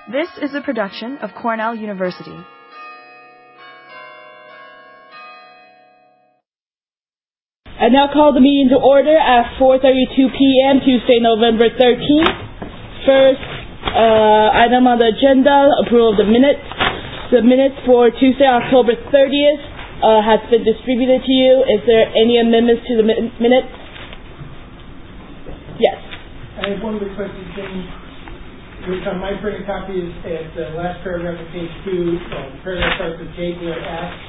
This is a production of Cornell University. I now call the meeting to order at 4:32 p.m. Tuesday, November 13th. First item on the agenda, approval of the minutes. The minutes for Tuesday, October 30th has been distributed to you. Is there any amendments to the minutes? Yes. I have one requested change, which on my printed copy is at the last paragraph of page 2. The paragraph starts with J. Blair asks.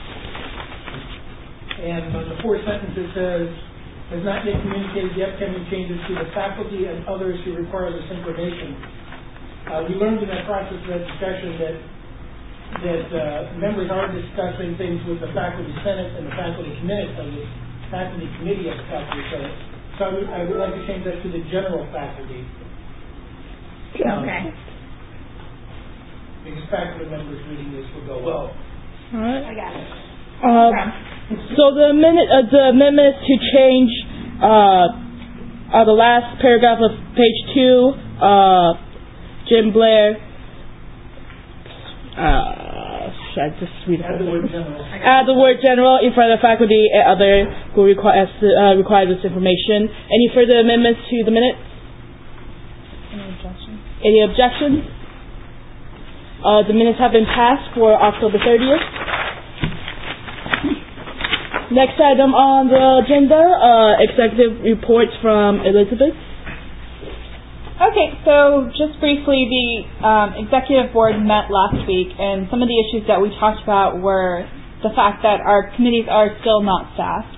And on the fourth sentence it says, has not yet communicated the upcoming changes to the faculty and others who require this information. We learned in that process of that discussion that members are discussing things with the faculty senate and the faculty committee of the faculty senate. So I would like to change that to the general faculty. Okay. Because faculty members reading this will go well. All right. I got it. So the amendment to change the last paragraph of page 2, Jim Blair. Should I just read Add the word general. Add the word general in front of the faculty and other who require this information. Any further amendments to the minutes? Any objections? The minutes have been passed for October 30th. Next item on the agenda, executive reports from Elizabeth. Okay, so just briefly, the executive board met last week, and some of the issues that we talked about were the fact that our committees are still not staffed.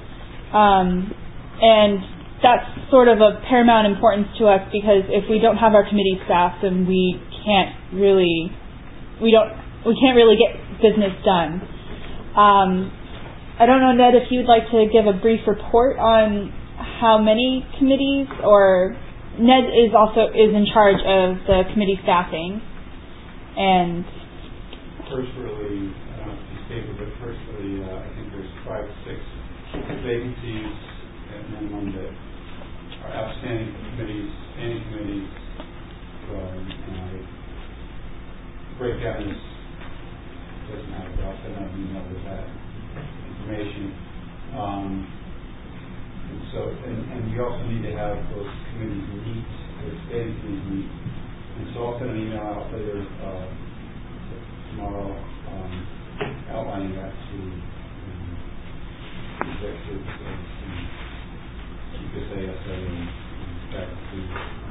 And that's sort of of paramount importance to us, because if we don't have our committee staffed, then we can't really get business done. I don't know, Ned, if you'd like to give a brief report on how many committees, or Ned is in charge of the committee staffing. And firstly, I don't know if you stated, but firstly, I think there's 5 or 6 vacancies at minimum that are outstanding committees, standing committees. Breakdown doesn't matter, but I'll send out an email with that information. And we also need to have those committees meet, those standing committees meet. And so I'll send an email out later tomorrow outlining that to executives and ASA and faculty.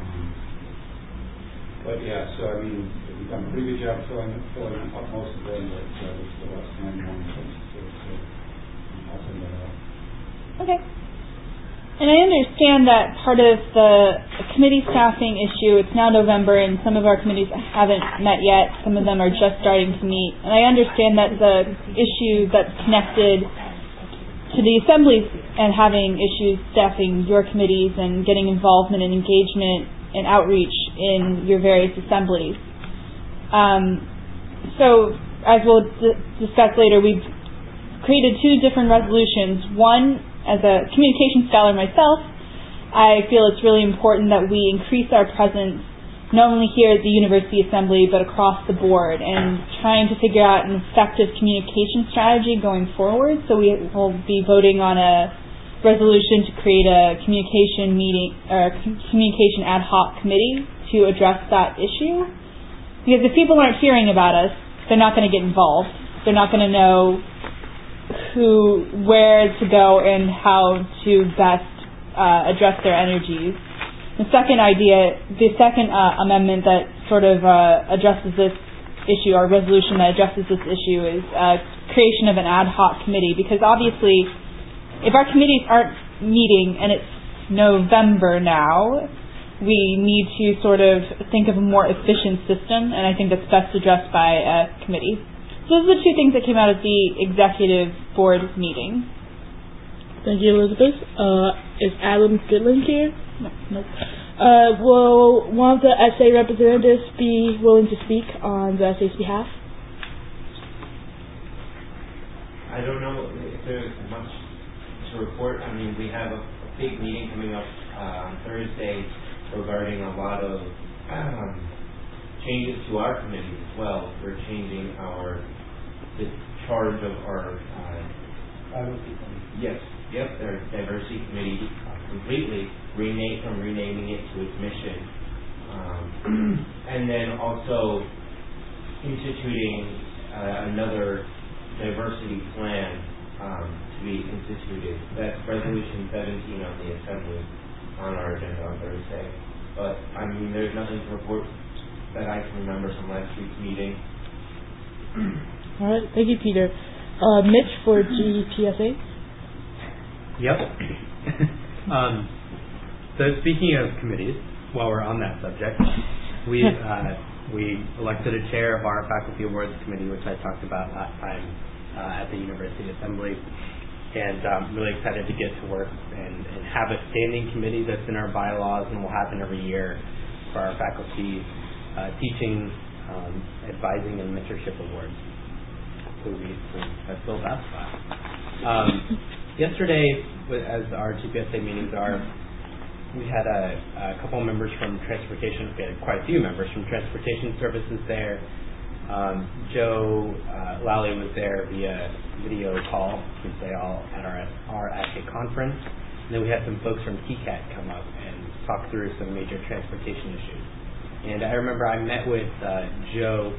But yeah, so I mean, we've done a pretty good job filling up most of them, but there's still outstanding ones. So I'll send that out. okay. And I understand that part of the committee staffing issue, it's now November and some of our committees haven't met yet. Some of them are just starting to meet. And I understand that the issue that's connected to the assemblies and having issues staffing your committees and getting involvement and engagement and outreach in your various assemblies. So as we'll discuss later, we've created 2 different resolutions. One, as a communication scholar myself, I feel it's really important that we increase our presence not only here at the University Assembly but across the board, and trying to figure out an effective communication strategy going forward. So we will be voting on a resolution to create a communication meeting or communication ad hoc committee to address that issue. Because if people aren't hearing about us, they're not going to get involved. They're not going to know where to go and how to best address their energies. The second amendment that sort of addresses this issue, or resolution that addresses this issue, is creation of an ad hoc committee. Because obviously, if our committees aren't meeting and it's November now, we need to sort of think of a more efficient system, and I think that's best addressed by a committee. Those are the 2 things that came out of the executive board meeting. Thank you, Elizabeth. Is Adam Goodland here? No. Will one of the SA representatives be willing to speak on the SA's behalf? I don't know if there's much to report. I mean, we have a big meeting coming up on Thursday regarding a lot of changes to our committees as well. We're changing the charge of our their diversity committee completely, renaming it to its mission, and then also instituting another diversity plan to be instituted. That's resolution 17 on the assembly on our agenda on Thursday. But I mean, there's nothing to report that I can remember from last week's meeting. All right, thank you, Peter. Mitch for GPSA. Yep. So speaking of committees, while we're on that subject, we elected a chair of our Faculty Awards Committee, which I talked about last time at the University Assembly. And I'm really excited to get to work and have a standing committee that's in our bylaws and will happen every year for our faculty teaching, advising, and mentorship awards. So I filled that spot. Yesterday, as our GPSA meetings are, we had a couple members from transportation. We had quite a few members from transportation services there. Joe Lally was there via video call since they all are at a conference. And then we had some folks from TCAT come up and talk through some major transportation issues. And I remember I met with Joe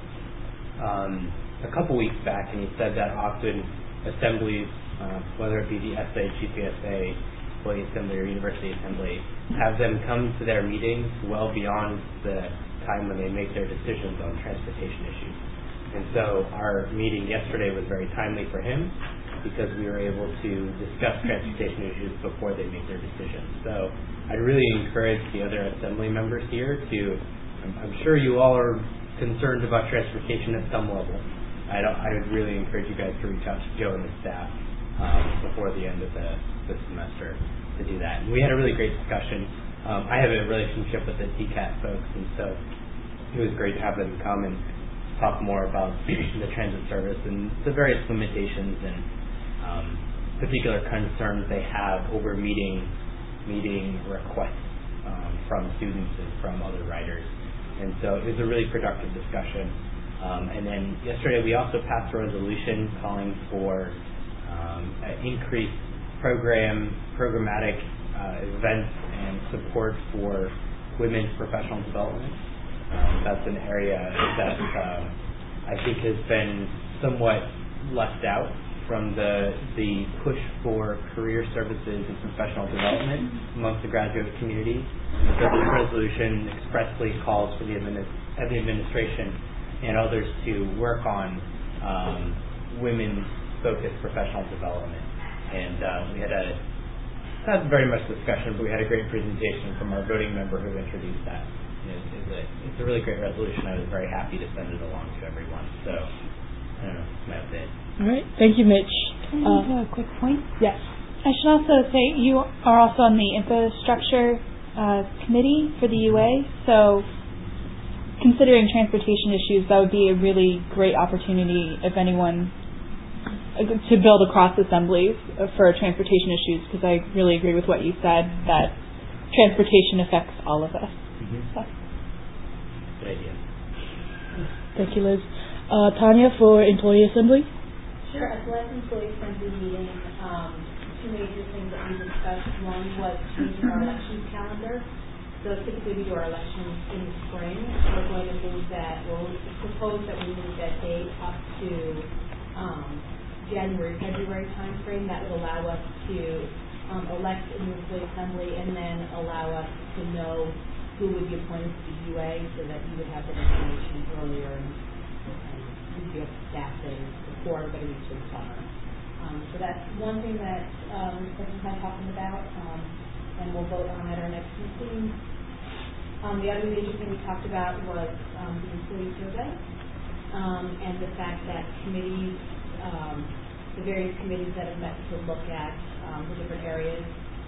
a couple weeks back, and he said that often assemblies, whether it be the SA, GPSA, Employee Assembly, or University Assembly, have them come to their meetings well beyond the time when they make their decisions on transportation issues. And so our meeting yesterday was very timely for him because we were able to discuss transportation issues before they make their decisions. So I'd really encourage the other assembly members here to, I'm sure you all are concerned about transportation at some level. I would really encourage you guys to reach out to Joe and his staff before the end of the semester to do that. And we had a really great discussion. I have a relationship with the TCAT folks, and so it was great to have them come and talk more about the transit service and the various limitations and particular concerns they have over meeting requests from students and from other writers. And so it was a really productive discussion. And then yesterday we also passed a resolution calling for increased programmatic events and support for women's professional development. That's an area that I think has been somewhat left out from the push for career services and professional development amongst the graduate community. So this resolution expressly calls for the administration and others to work on women-focused professional development. And we had not very much discussion, but we had a great presentation from our voting member who introduced that. It's a really great resolution. I was very happy to send it along to everyone. So, I don't know, that's it. All right. Thank you, Mitch. Can I make a quick point? Yes. I should also say you are also on the infrastructure committee for the UA. So, considering transportation issues, that would be a really great opportunity if anyone to build across assemblies for transportation issues, because I really agree with what you said, that transportation affects all of us. So. Good idea. Thank you, Liz. Tanya for Employee Assembly. Sure. At the last Employee Assembly meeting, two major things that we discussed. One was changing our elections calendar. So typically we do our elections in the spring. We're going to move that, propose that we move that date up to January, February time frame. That would allow us to elect in the Employee Assembly and then allow us to know who would be appointed to the UA so that you would have that information earlier and we'd be able to staff things before everybody reaches the summer. So that's one thing that we're kind of talking about, and we'll vote on at our next meeting. The other major thing we talked about was the employee survey and the fact that committees, the various committees that have met to look at the different areas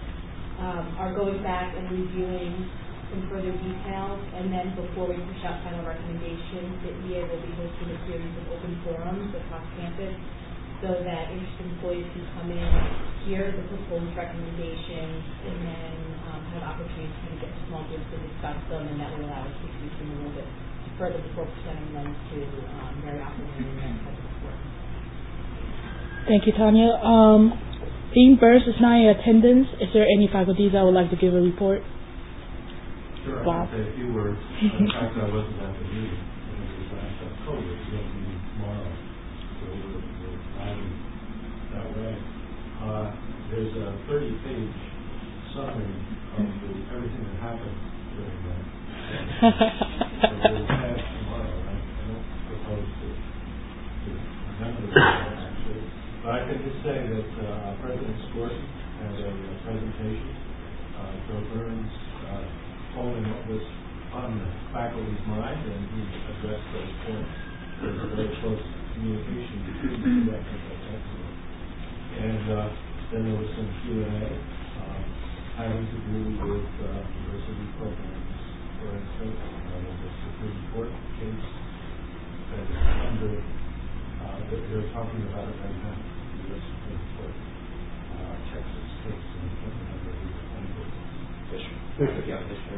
are going back and reviewing some further details, and then before we push out final recommendations, the EA will be hosting a series of open forums across campus so that interested employees can come in, hear the proposed recommendations, and then have opportunities to get small groups to discuss them, and that will allow us to tweak them a little bit further before presenting them to Mary Oppenheimer and their type of support. Thank you, Tanya. Dean Burns is not in attendance. Is there any faculty that would like to give a report? Sure, Bob? I can say a few words. In fact, I wasn't at the meeting. It was last October. We're going to meet tomorrow. So we're planning that way. There's a 30-page summary of everything that happened during that. So we'll have tomorrow. I don't propose to remember that, actually. But I can just say that President Skorton had a presentation. Joe Burns told him what was on the faculty's mind, and he addressed those points. There's a very close communication between the two. I think that's excellent. And then there was some Q&A having to do with diversity programs. For instance, there's a Supreme Court case that is under, they're talking about it right now, the U.S. Supreme Court, Texas case, and I can't remember who the plaintiff is. Fisher.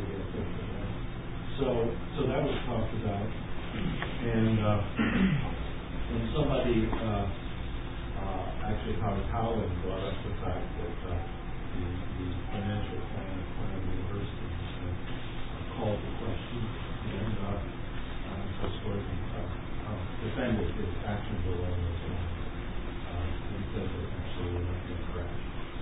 So that was talked about, and when somebody, actually Howard Howland brought up the fact that the financial plan of Cornell University called the question, and of course defended his actions along those lines. He said that actually we're not going to crash.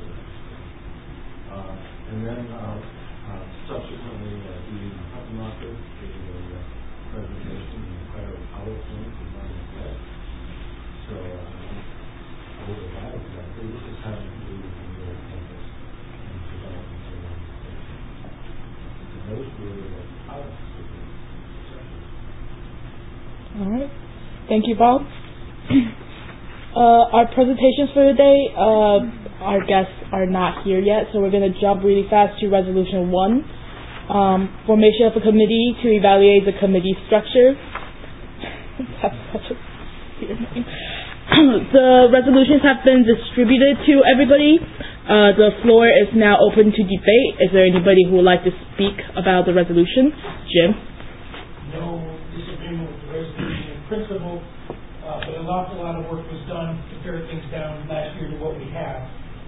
And then subsequently, Dean Huttenlocher gave a presentation in the Clara Powell Clinic in London West. So I would have added that. This is having to do with the New York campus and development of organization. And those were the highlights of the session. All right. Thank you, Bob. Our presentations for today, our guests are not here yet, so we're going to jump really fast to Resolution 1. Formation of a committee to evaluate the committee structure. That's such a weird name. The resolutions have been distributed to everybody. The floor is now open to debate. Is there anybody who would like to speak about the resolution? Jim? No disagreement with the resolution in principle, but an awful lot of work was done to pare things down last year to what we have.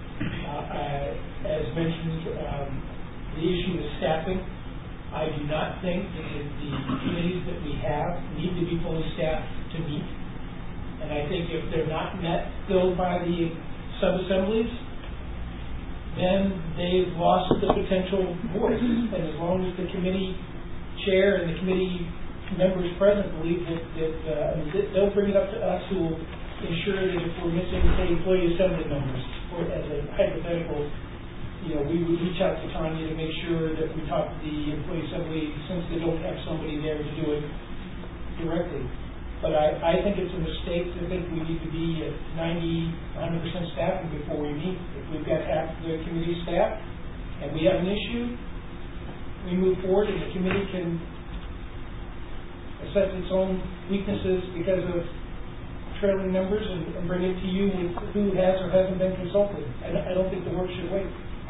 As mentioned, the issue is staffing. I do not think that the committees that we have need to be fully staffed to meet. And I think if they're not filled by the sub-assemblies, then they've lost the potential voice. And as long as the committee chair and the committee members present believe that they'll bring it up to us who will ensure that if we're missing, say, employee assembly members, or as a hypothetical, we would reach out to Tanya to make sure that we talk to the employee assembly since they don't have somebody there to do it directly. But I think it's a mistake to think we need to be at 90, 100% staffing before we meet. If we've got half the committee staff and we have an issue, we move forward and the committee can assess its own weaknesses because of trailing members and bring it to you with who has or hasn't been consulted. I don't think the work should wait.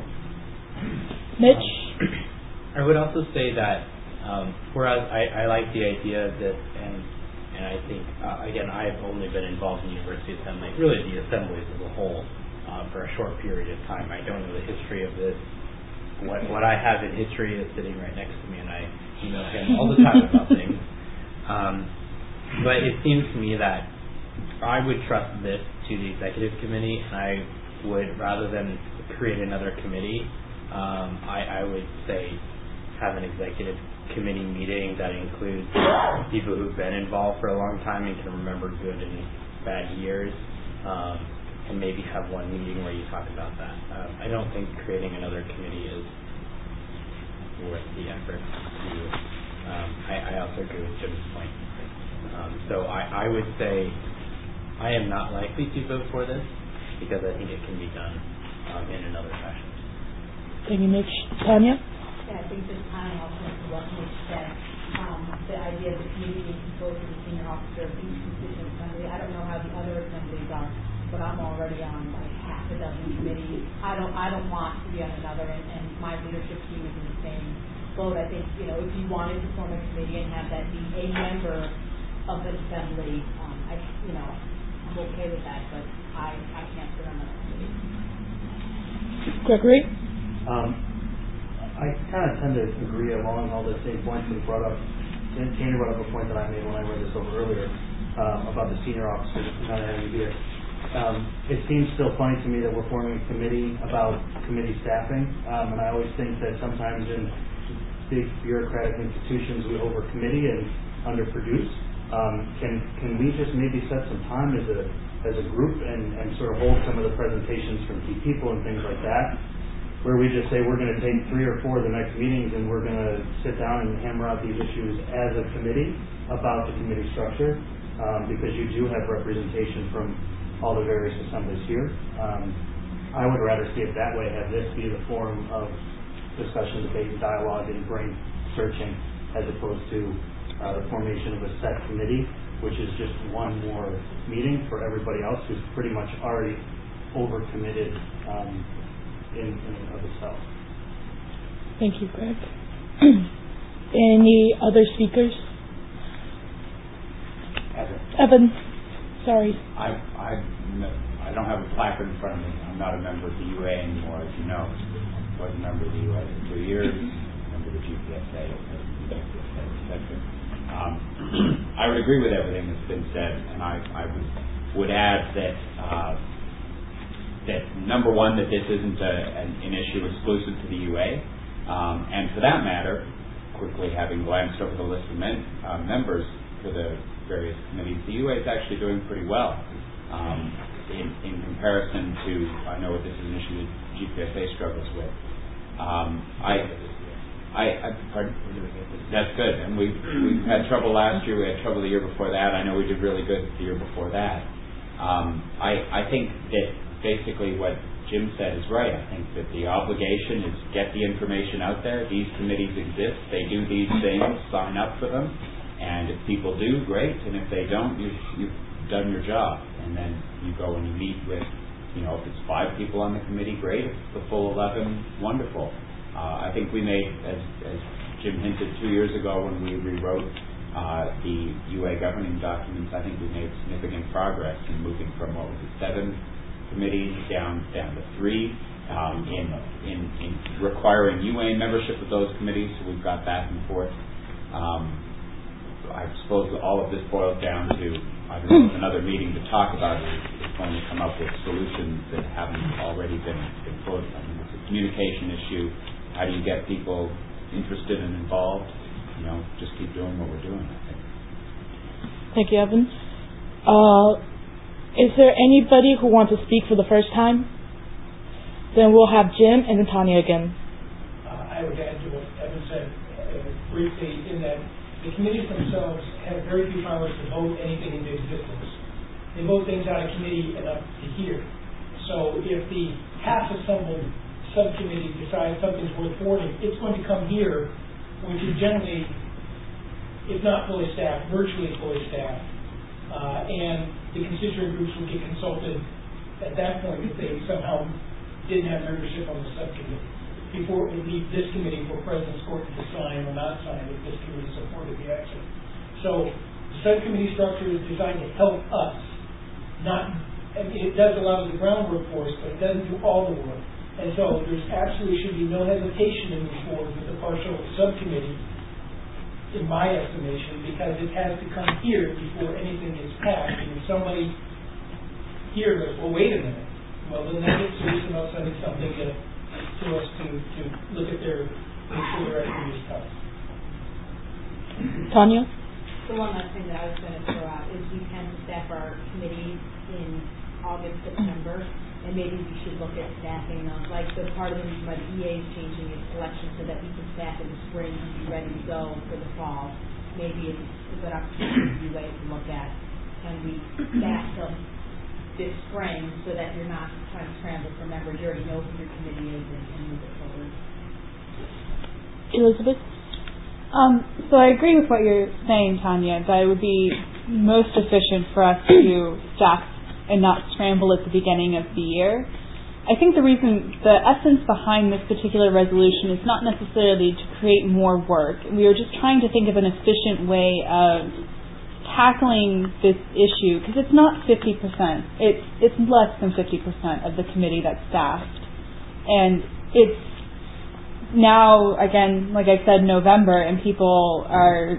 Mitch? I would also say that whereas I like the idea that, and I think, again, I've only been involved in University Assembly, really the assemblies as a whole, for a short period of time. I don't know the history of this. What I have in history is sitting right next to me, and I email him all the time about things. But it seems to me that I would trust this to the executive committee, and I would, rather than create another committee, I would say have an executive committee meeting that includes people who've been involved for a long time and can remember good and bad years, and maybe have one meeting where you talk about that. I don't think creating another committee is worth the effort to do. I also agree with Jim's point. So I would say I am not likely to vote for this because I think it can be done in another fashion. Thank you, Mitch. Tanya? Yeah, I think this time also to what Mitch said, the idea of the committee being composed of the senior officer of each constituent assembly. I don't know how the other assemblies are, but I'm already on like half a dozen committees. I don't want to be on another, and my leadership team is in the same vote. I think, if you wanted to form a committee and have that be a member of the assembly, I'm okay with that, but I can't sit on that committee. Gregory? I kind of tend to agree along all the same points that brought up. Tanner brought up a point that I made when I read this over earlier about the senior officers not having to be here. It seems still funny to me that we're forming a committee about committee staffing, and I always think that sometimes in big bureaucratic institutions we over-committee and underproduce. Can we just maybe set some time as a group and sort of hold some of the presentations from key people and things like that, where we just say we're going to take 3 or 4 of the next meetings and we're going to sit down and hammer out these issues as a committee about the committee structure, because you do have representation from all the various assemblies here. I would rather see it that way, have this be the forum of discussion, debate, and dialogue and brain searching, as opposed to the formation of a set committee, which is just one more meeting for everybody else who's pretty much already overcommitted in and of itself. Thank you, Greg. Any other speakers? Evan. Sorry. I don't have a placard in front of me. I'm not a member of the UA anymore, as you know. I was a member of the UA for 2 years, member of the GPSA, etc. I would agree with everything that's been said, and I would add that number one, that this isn't an issue exclusive to the UA, and for that matter, quickly having glanced over the list of members for the various committees, the UA is actually doing pretty well in comparison to, I know this is an issue that GPSA struggles with. That's good, and we had trouble last year, we had trouble the year before that. I know we did really good the year before that. I think that basically what Jim said is right. I think that the obligation is get the information out there. These committees exist. They do these things. Sign up for them. And if people do, great. And if they don't, you've done your job. And then you go and you meet with, if it's 5 people on the committee, great. If it's the full 11, wonderful. I think we made, as Jim hinted 2 years ago when we rewrote the UA governing documents, I think we made significant progress in moving from 7 committees down to 3 in requiring UA membership of those committees. So we've got back and forth. I suppose all of this boils down to, I don't know, another meeting to talk about is going to come up with solutions that haven't already been floated. I mean, it's a communication issue. How do you get people interested and involved? Just keep doing what we're doing, I think. Thank you, Evan. Is there anybody who wants to speak for the first time? Then we'll have Jim and then Tanya again. I would add to what Evan said briefly in that the committees themselves have very few powers to vote anything into existence. They vote things out of committee and up to here. So if the half-assembled subcommittee decides something's worth forwarding, it's going to come here, which is generally, if not fully staffed, virtually fully staffed. And the constituent groups will get consulted at that point if they somehow didn't have membership on the subcommittee, before it would leave this committee for President's Court to sign or not sign if this committee supported the action. So the subcommittee structure is designed to help us. It does a lot of the groundwork for us, but it doesn't do all the work. And so there's absolutely should be no hesitation in moving forward with the partial subcommittee, in my estimation, because it has to come here before anything is passed. And if somebody here goes, well, wait a minute, well, then that gets serious about sending something to us to look at make sure their activity is tough. Tanya? The one last thing that I was going to throw out is we tend to staff our committees in August, September, and maybe we should look at staffing them. Like the part of the reason why the EA is changing its selection so that we can staff in the spring and be ready to go for the fall. Maybe it's a good opportunity to look at. Can we staff them this spring so that you're not trying to scramble for members? You already know who your committee is and move it forward. Elizabeth? So I agree with what you're saying, Tanya, that it would be most efficient for us to staff and not scramble at the beginning of the year. I think the essence behind this particular resolution is not necessarily to create more work. We were just trying to think of an efficient way of tackling this issue, because it's not 50%. It's less than 50% of the committee that's staffed. And it's now, again, like I said, November, and people are,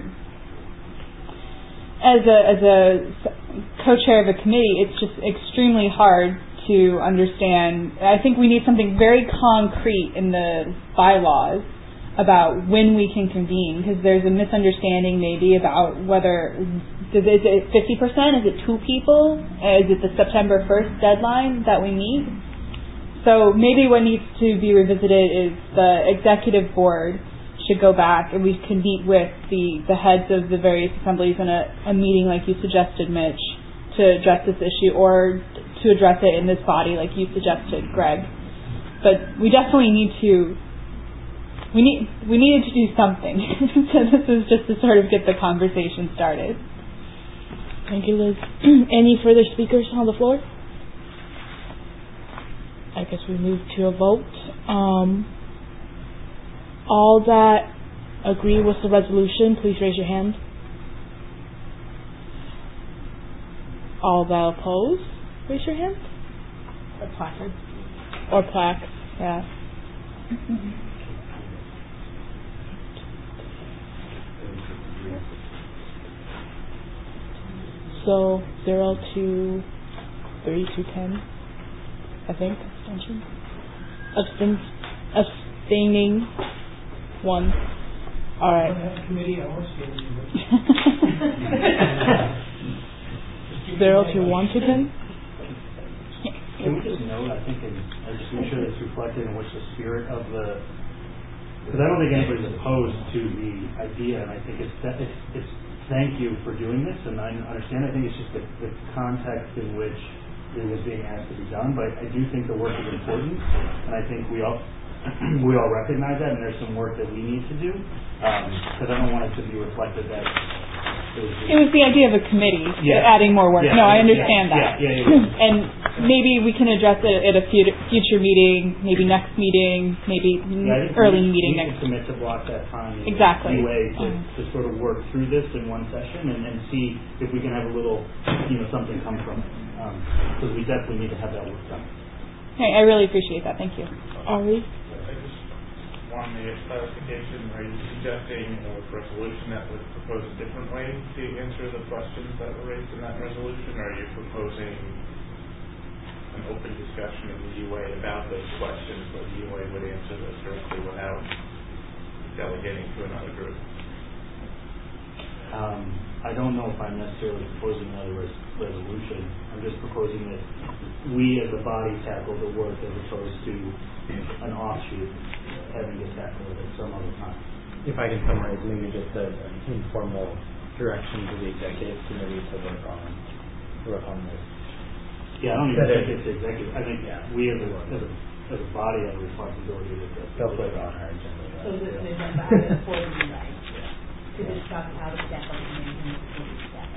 as a co-chair of a committee, it's just extremely hard to understand. I think we need something very concrete in the bylaws about when we can convene, because there's a misunderstanding maybe about whether, is it 50%? Is it 2 people? Is it the September 1st deadline that we meet? So maybe what needs to be revisited is the executive board should go back and we can meet with the heads of the various assemblies in a meeting like you suggested, Mitch, to address this issue, or to address it in this body like you suggested, Greg. But we definitely needed to do something. So this is just to sort of get the conversation started. Thank you, Liz. Any further speakers on the floor? I guess we move to a vote. All that agree with the resolution, please raise your hand. All that oppose, raise your hand. Or placard. Or plaque, yeah. So 0 to 3 to 10, I think. Abstention. Abstaining 1. All right. Committee, I want to see 0 to 1 to 10. Can we just note, I think, and just make sure it's reflected in what's the spirit of the, because I don't think anybody's opposed to the idea, and I think it's thank you for doing this, and I understand. I think it's just the context in which it was being asked to be done, but I do think the work is important, and I think we all recognize that, and there's some work that we need to do, because I don't want it to be reflected that it was the idea of a committee, adding more work. No, I understand that. And maybe we can address it at a future meeting, maybe next meeting, maybe early meeting next. Commit to block that time. Exactly. To sort of work through this in one session and see if we can have a little, something come from it. Because we definitely need to have that work done. Hey, I really appreciate that. Thank you. Ari? On the clarification, are you suggesting a resolution that would propose a different way to answer the questions that were raised in that resolution, or are you proposing an open discussion in the UA about those questions where the UA would answer those directly without delegating to another group? I don't know if I'm necessarily proposing another resolution. I'm just proposing that we as a body tackle the work as opposed to an offshoot having to tackle it at some other time. If I can summarize, maybe just an informal direction to the executive committee to work on this. Yeah, I don't even think it's the executive. I think we as a body have a responsibility to do they'll put it on our agenda. So this is agenda item for you guys to discuss how to step up and maintain the staff.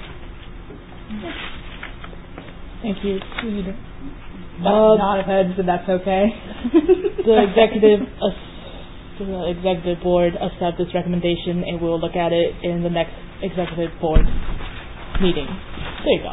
Thank you. Not of heads, but that's okay. The executive board accept this recommendation, and we'll look at it in the next executive board meeting. There you go.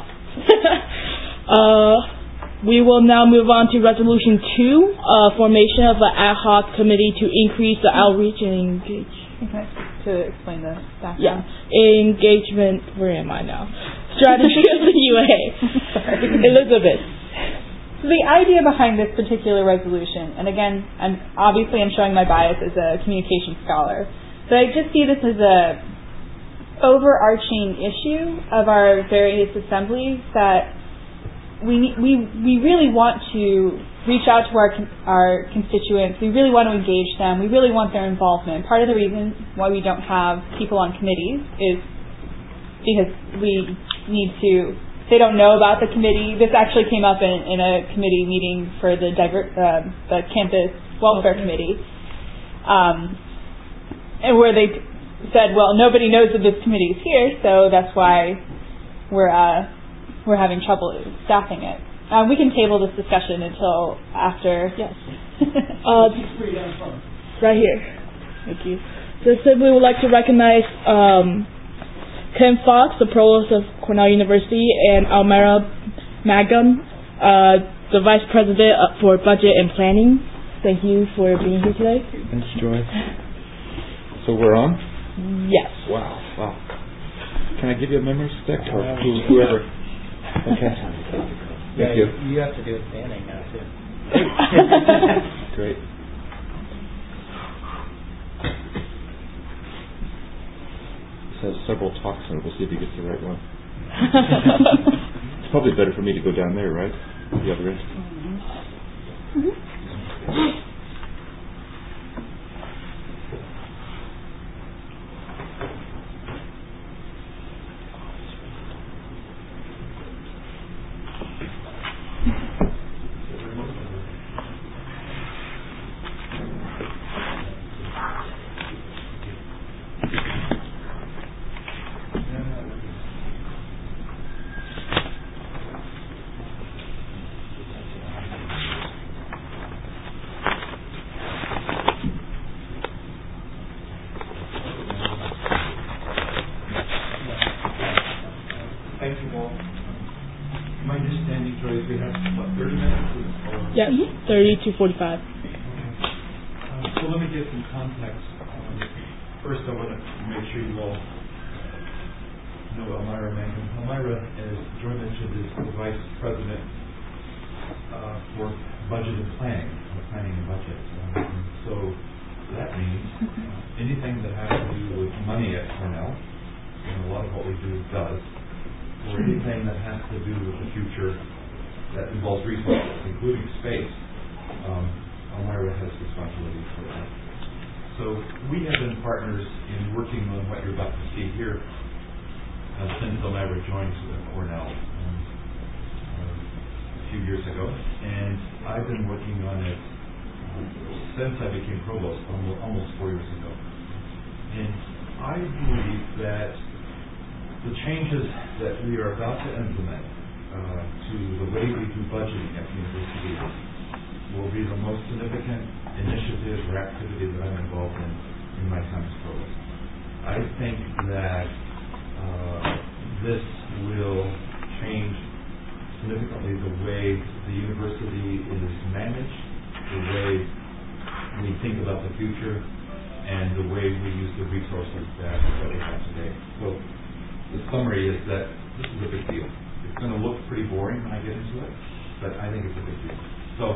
We will now move on to resolution 2, formation of an ad hoc committee to increase the outreach and engage. Okay. To explain the background. Yeah. Engagement. Where am I now? Strategy of the UA. Elizabeth. So the idea behind this particular resolution, and again, I'm showing my bias as a communication scholar, but I just see this as a overarching issue of our various assemblies that we really want to reach out to our constituents. We really want to engage them. We really want their involvement. Part of the reason why we don't have people on committees is because we need to. They don't know about the committee. This actually came up in a committee meeting for the campus welfare committee, and where they said, "Well, nobody knows that this committee is here, so that's why we're having trouble staffing it." We can table this discussion until after. Yes. Right here. Thank you. Just simply would like to recognize Ken Fox, the Provost of Cornell University, and Almira Magum, the Vice President for Budget and Planning. Thank you for being here today. Thanks, Joy. So we're on? Yes. Wow. Can I give you a memory stick or whoever? Okay. Yeah, Thank you. You have to do it standing now too. Great. This has several talks on it. We'll see if he gets the right one. It's probably better for me to go down there, right? The other end. Thank you all. My understanding, Joy, is we have, 30 minutes? Yes, 30 to 45. So let me give some context. First, I want to make sure you all know Almira Mangum. Almira, as Joy mentioned, is the Vice President for Budget and Planning, and Budget. So that means anything that has to do with money at Cornell, and a lot of what we do does, or anything that has to do with the future that involves resources, including space, Almira has responsibility for that. So we have been partners in working on what you're about to see here since Almira joined Cornell a few years ago, and I've been working on it since I became provost almost 4 years ago. And I believe that the changes that we are about to implement to the way we do budgeting at the university will be the most significant initiative or activity that I'm involved in my time as provost. I think that this will change significantly the way the university is managed, the way we think about the future, and the way we use the resources that we have today. So the summary is that this is a big deal. It's going to look pretty boring when I get into it, but I think it's a big deal. So,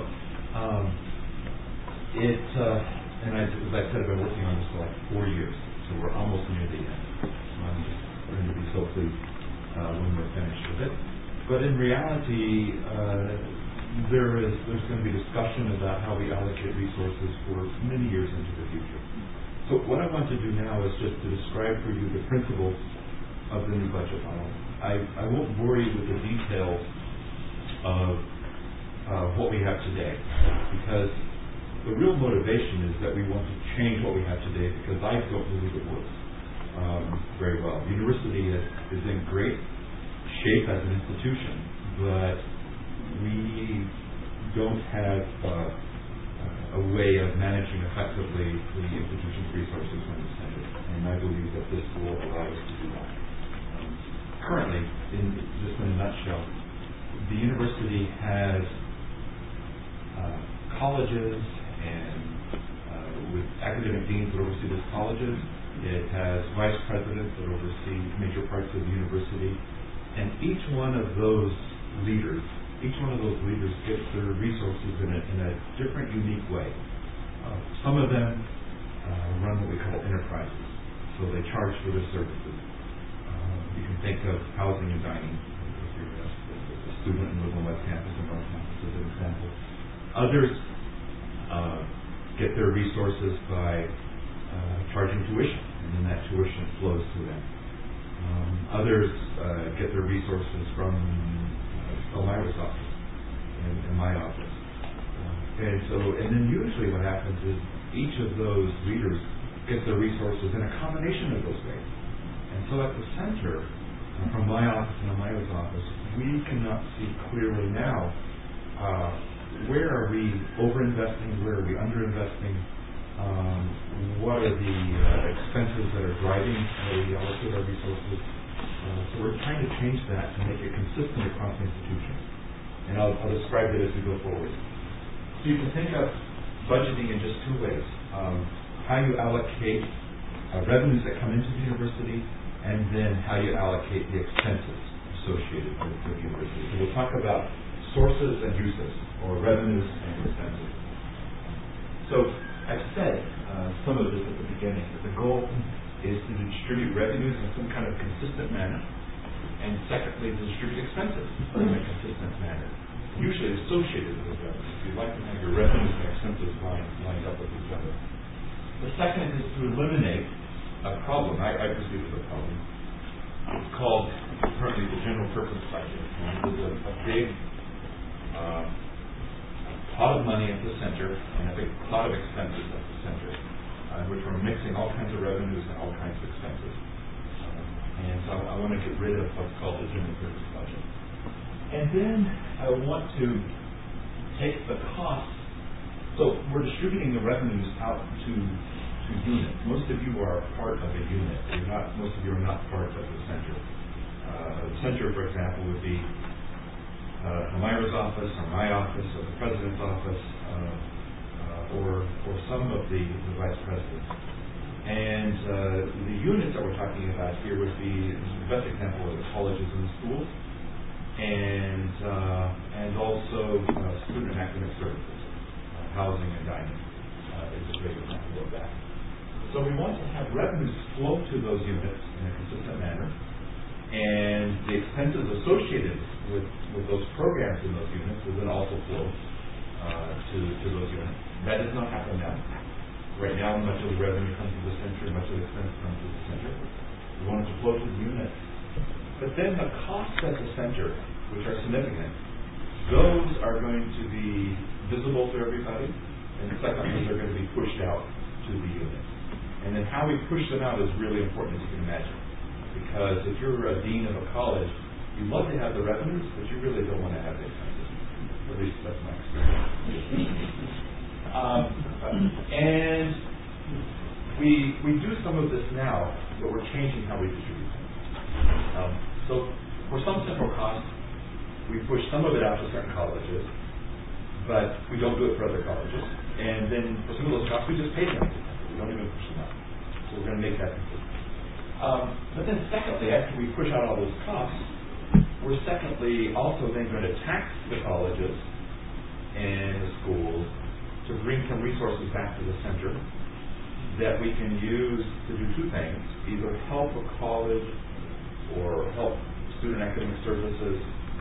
and as I said, I've been working on this for like 4 years, so we're almost near the end. I'm just going to be so pleased when we're finished with it. But in reality, there's going to be discussion about how we allocate resources for many years into the future. So what I want to do now is just to describe for you the principles of the new budget model. I won't bore you with the details of what we have today, because the real motivation is that we want to change what we have today, because I don't believe it works very well. The university is in great shape as an institution, but we don't have a way of managing effectively the institution's resources when it's centered, and I believe that this will allow us to do that. Currently, just in a nutshell, the university has colleges and with academic deans that oversee those colleges. It has vice presidents that oversee major parts of the university, and each one of those leaders gets their resources in a different, unique way. Some of them run what we call enterprises, so they charge for their services. You can think of housing and dining if you're a student and live on West Campus and North Campus as an example. Others get their resources by charging tuition, and then that tuition flows to them. Others get their resources from Almira's office and my office. And then usually what happens is each of those leaders gets their resources in a combination of those ways. And so at the center from my office and Amira's office, we cannot see clearly now where are we over-investing, where are we under-investing, what are the expenses that are driving how we allocate our resources. So we're trying to change that to make it consistent across institutions. And I'll describe it as we go forward. So you can think of budgeting in just two ways. How you allocate revenues that come into the university, and then how you allocate the expenses associated with the university. So we'll talk about sources and uses, or revenues and expenses. So I've said some of this at the beginning, that the goal is to distribute revenues in some kind of consistent manner, and secondly, to distribute expenses in a consistent manner, usually associated with revenues. You'd like to have your revenues and expenses lined up with each other. The second is to eliminate a problem. I perceive it as a problem. It's called currently the general purpose budget. And it's a big pot of money at the center and a big pot of expenses at the center, in which we're mixing all kinds of revenues and all kinds of expenses. And so I want to get rid of what's called the general purpose budget. And then I want to take the costs. So we're distributing the revenues out to units. Most of you are part of a unit. Most of you are not part of the center. The center, for example, would be Amira's office, or my office, or the president's office, or some of the vice presidents. And the units that we're talking about here would be the best example of the colleges and the schools, and also student and academic services, housing and dining is a great example of that. So we want to have revenues flow to those units in a consistent manner, and the expenses associated with those programs in those units will then also flow to those units. That does not happen now. Right now, much of the revenue comes to the center, much of the expense comes to the center. We want it to flow to the units. But then the costs at the center, which are significant, those are going to be visible to everybody, and secondly, they're going to be pushed out to the units. And then how we push them out is really important, as you can imagine. Because if you're a dean of a college, you love to have the revenues, but you really don't want to have the expenses. At least that's my experience. And we do some of this now, but we're changing how we distribute them. So for some central costs, we push some of it out to certain colleges, but we don't do it for other colleges. And then for some of those costs, we just pay them. We don't even push them out. So we're going to make that consistent. But then secondly, after we push out all those costs, we're secondly also then going to tax the colleges and the schools to bring some resources back to the center that we can use to do two things: either help a college or help student academic services,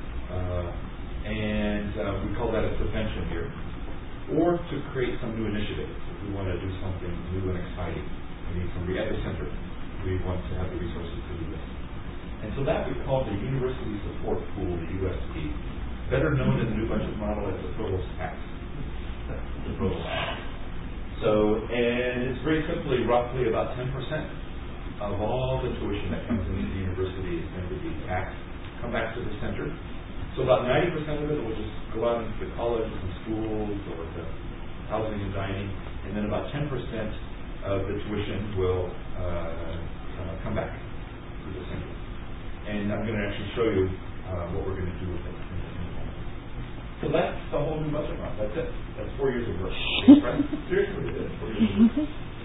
and we call that a subvention here, or to create some new initiatives. If we want to do something new and exciting, we need some at the center. We want to have the resources to do this. And so that we call the University Support Pool, the USP, better known in the new budget model as the provost tax. The provost tax. So, and it's very simply roughly about 10% of all the tuition that comes into the university is going to be taxed, come back to the center. So about 90% of it will just go out into the colleges and schools or the housing and dining, and then about 10% of the tuition will come back to the center. And I'm going to actually show you what we're going to do with it. So that's the whole new budget model. That's it. That's 4 years of work. Right? Seriously, it is 4 years of work.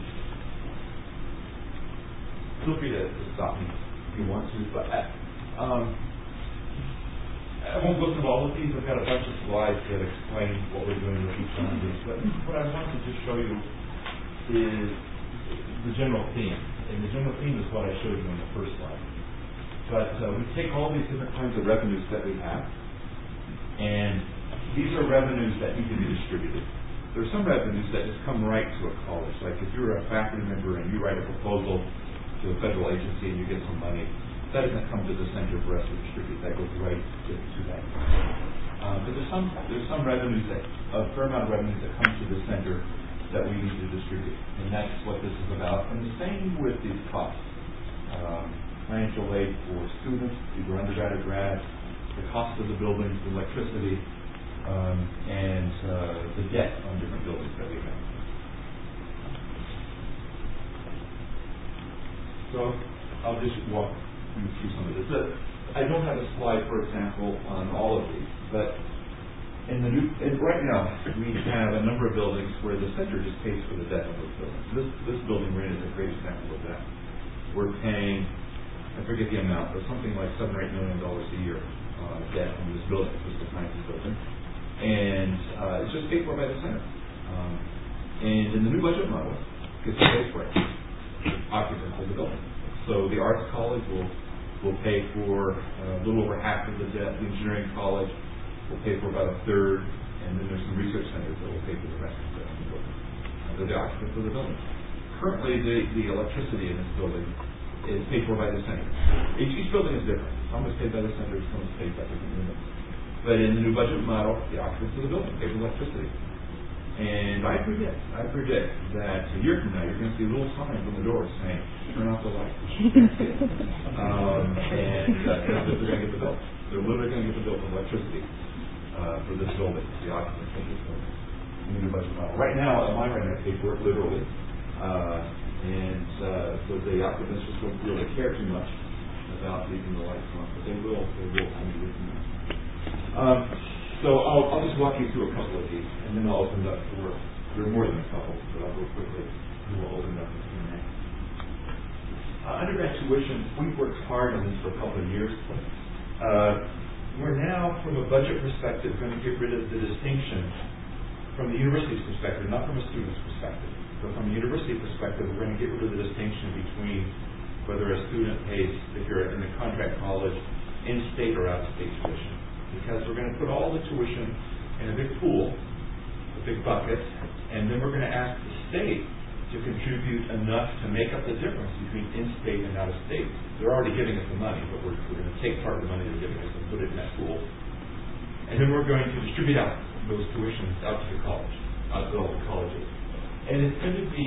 Feel free to stop me if you want to, but I won't go through all of these. I've got a bunch of slides that explain what we're doing with each one of these. But what I want to just show you is the general theme. And the general theme is what I showed you on the first slide. But we take all these different kinds of revenues that we have, and these are revenues that need to be distributed. There are some revenues that just come right to a college. Like if you're a faculty member and you write a proposal to a federal agency and you get some money, that doesn't come to the center for us to distribute. That goes right to that. But there's some revenues a fair amount of revenues that come to the center that we need to distribute, and that's what this is about. And the same with these costs. financial aid for students, either undergrad or grad, the cost of the buildings, the electricity, and the debt on different buildings that we have. So I'll just walk you through some of this. I don't have a slide, for example, on all of these, but right now we have a number of buildings where the center just pays for the debt of those buildings. This building we're in is a great example of that. We're paying, I forget the amount, but something like $7 or $8 million a year debt on this building, Physical Sciences building, and it's just paid for by the center. And in the new budget model, gets paid for it, occupants of the building. So the Arts College will pay for a little over half of the debt. The Engineering College will pay for about a third, and then there's some research centers that will pay for the rest of the building. They're the occupants of the building. Currently, the electricity in this building is paid for by the center. Each building is different. Some is paid by the center, some is paid by different units. But in the new budget model, the occupants of the building pay for electricity. And I predict that a year from now, you're going to see little signs on the door saying, turn off the light. And they're going to get the bill. They're literally going to get the bill for electricity for this building, the occupants of this building, in the new budget model. Right now, at my rent, I pay for it literally. So the occupants just don't really care too much about leaving the lights on, but they will come to this. So I'll just walk you through a couple of these, and then I'll open it up for, there are more than a couple, but I'll go quickly, and we'll open it up in Q&A. Undergrad tuition, we've worked hard on this for a couple of years. We're now, from a budget perspective, going to get rid of the distinction from the university's perspective, not from a student's perspective. So from a university perspective, we're going to get rid of the distinction between whether a student pays, if you're in a contract college, in-state or out-of-state tuition. Because we're going to put all the tuition in a big pool, a big bucket, and then we're going to ask the state to contribute enough to make up the difference between in-state and out-of-state. They're already giving us the money, but we're going to take part of the money they're giving us and put it in that pool. And then we're going to distribute out those tuitions out to the college, out to all the colleges. And it's going to be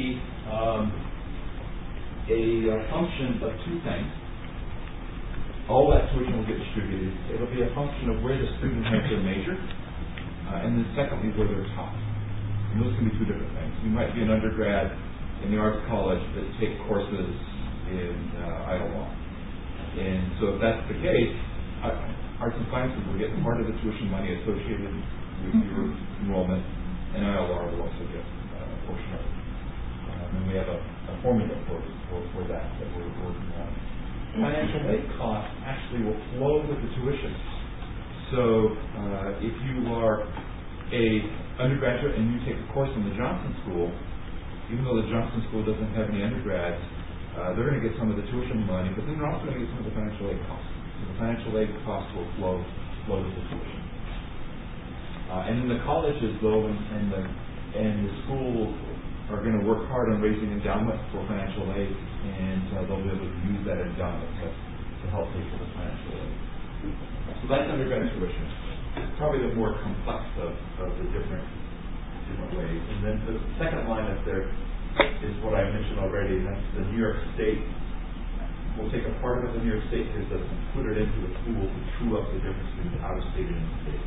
a function of two things. All that tuition will get distributed. It'll be a function of where the student has their major, and then secondly, where they're taught. And those can be two different things. You might be an undergrad in the Arts College that take courses in idle law. And so if that's the case, Arts and Sciences will get part of the tuition money associated with your enrollment, and ILR will also get a portion of it. And we have a formula for that we're working on. Financial aid costs actually will flow with the tuition. So if you are a undergraduate and you take a course in the Johnson School, even though the Johnson School doesn't have any undergrads, they're going to get some of the tuition money, but then they're also going to get some of the financial aid costs. So the financial aid costs will flow with the tuition. And then the colleges, though, and the school are going to work hard on raising endowment for financial aid, and they'll be able to use that endowment to help pay for the financial aid. So that's undergrad tuition. It's probably the more complex of the different ways. And then the second line up there is what I mentioned already. That's the New York State. We'll take a part of it, the New York State gives us and put it into the pool to true up the difference between out of state and in state.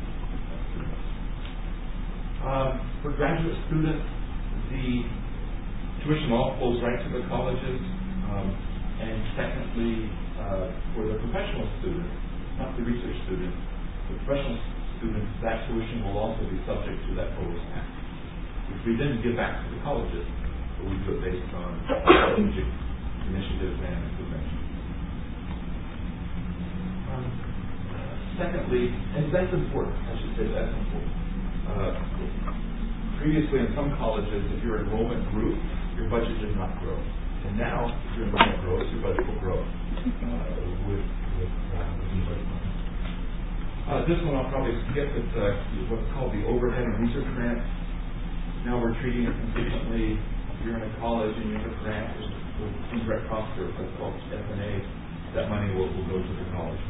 For graduate students, the tuition all flows right to the colleges, and secondly, for the professional students, not the research students, the professional students, that tuition will also be subject to that provost tax, which we then give back to the colleges, but we do it based on strategic initiatives and implementation. Secondly, and that's important, I should say that's important. Previously, in some colleges, if your enrollment grew, your budget did not grow. And now, if your enrollment grows, your budget will grow with new budget money. This one I'll probably skip. It's what's called the overhead and research grant. Now we're treating it consistently. If you're in a college and you have a grant with indirect cost or what's called F&A, that money will go to the college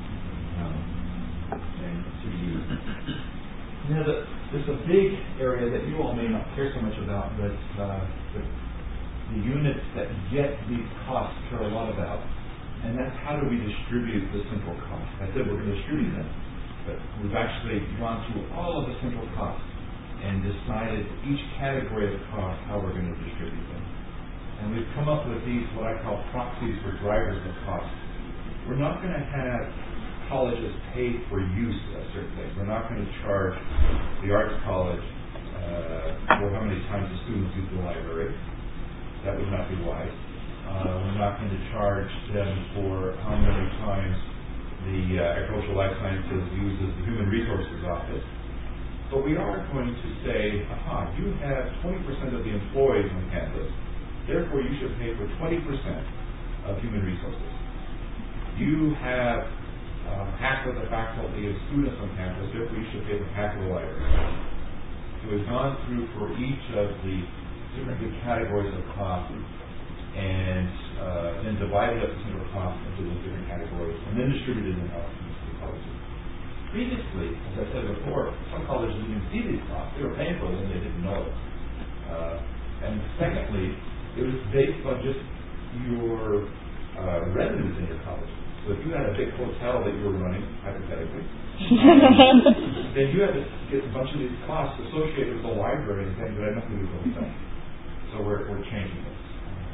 and to use. Now, there's a big area that you all may not care so much about, but the units that get these costs care a lot about, And that's how do we distribute the central costs. I said we're going to distribute them, but we've actually gone through all of the central costs and decided each category of cost how we're going to distribute them. And we've come up with these, what I call proxies for drivers of cost. We're not going to have colleges pay for use of certain things. We're not going to charge the arts college for how many times the students use the library. That would not be wise. We're not going to charge them for how many times the Agricultural Life Sciences uses the Human Resources Office. But we are going to say, you have 20% of the employees on campus, therefore you should pay for 20% of human resources. You have half of the faculty of students on campus, therefore you should pay for half of the library. So we've gone through for each of the different categories of cost and then divided up the central cost into those different categories and then distributed them out to the colleges. Previously, as I said before, some colleges didn't see these costs. They were paying for them, they didn't know it. And secondly, it was based on just your revenues in your college. So if you had a big hotel that you were running, hypothetically, then you had to get a bunch of these costs associated with the library and things that had nothing to do with the hotel. So we're changing this.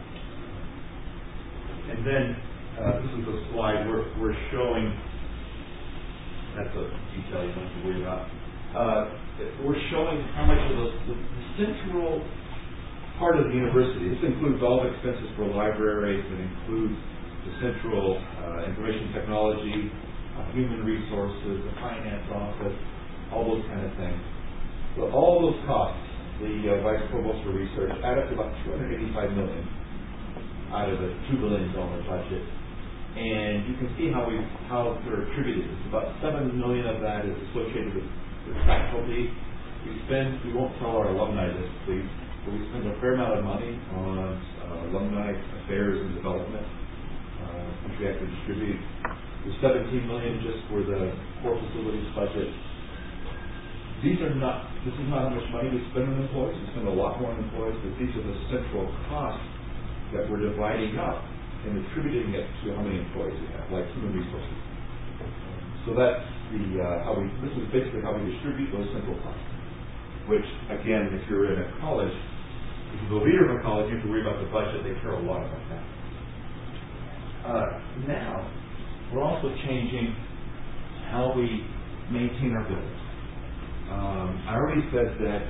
And then this is a slide we're showing. That's a detail you don't have to worry about. We're showing how much of the central part of the university. This includes all the expenses for libraries. It includes the central information technology, human resources, the finance office, all those kind of things. So all those costs, the Vice Provost for Research, add up to about $285 million out of a $2 billion budget. And you can see how they're attributed. It's about $7 million of that is associated with faculty. We won't tell our alumni this, please, but we spend a fair amount of money on alumni affairs and development, which we have to distribute. There's $17 million just for the core facilities budget. This is not how much money we spend on employees. We spend a lot more on employees, but these are the central costs that we're dividing up and attributing it to how many employees we have, like human resources. So that's this is basically how we distribute those central costs, which, again, if you're in a college, if you're the leader of a college, you have to worry about the budget. They care a lot about that. Now, we're also changing how we maintain our buildings. I already said that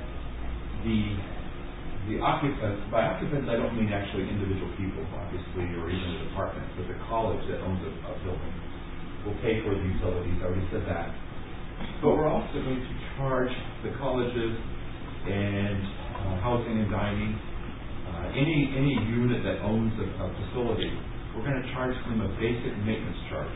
the occupants, by occupants I don't mean actually individual people, obviously, or even a department, but the college that owns a building will pay for the utilities. I already said that. But we're also going to charge the colleges and housing and dining, any unit that owns a facility, we're going to charge them a basic maintenance charge,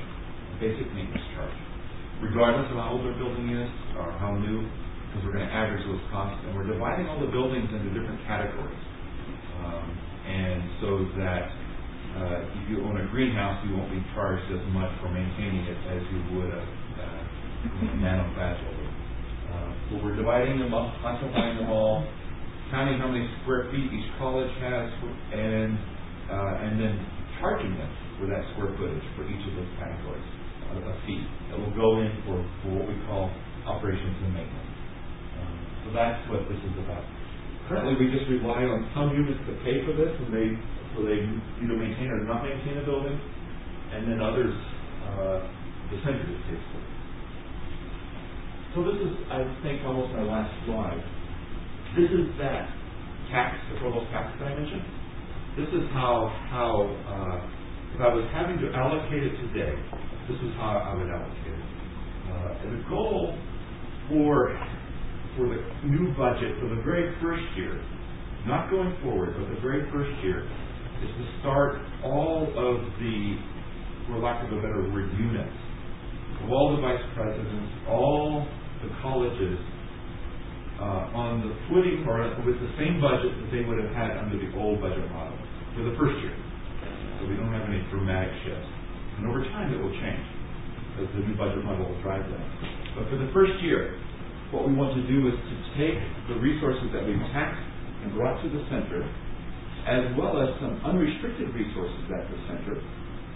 regardless of how old their building is or how new, because we're going to average those costs. And we're dividing all the buildings into different categories. And so that if you own a greenhouse, you won't be charged as much for maintaining it as you would a nano-fat building. So we're dividing them up, classifying them all, counting how many square feet each college has, and then charging them for that square footage for each of those categories, a fee that will go in for what we call operations and maintenance. So that's what this is about. Currently, we just rely on some units to pay for this, and they either maintain or not maintain a building, and then others, the center just pays for it. So this is, I think, almost my last slide. This is that tax, the provost tax that I mentioned. This is how if I was having to allocate it today, this is how I would allocate it. And the goal for the new budget for the very first year, not going forward, but the very first year, is to start all of the, for lack of a better word, units of all the vice presidents, all the colleges on the footing or with the same budget that they would have had under the old budget model for the first year. So we don't have any dramatic shifts. And over time it will change as the new budget model will drive that. But for the first year, what we want to do is to take the resources that we've taxed and brought to the center, as well as some unrestricted resources at the center,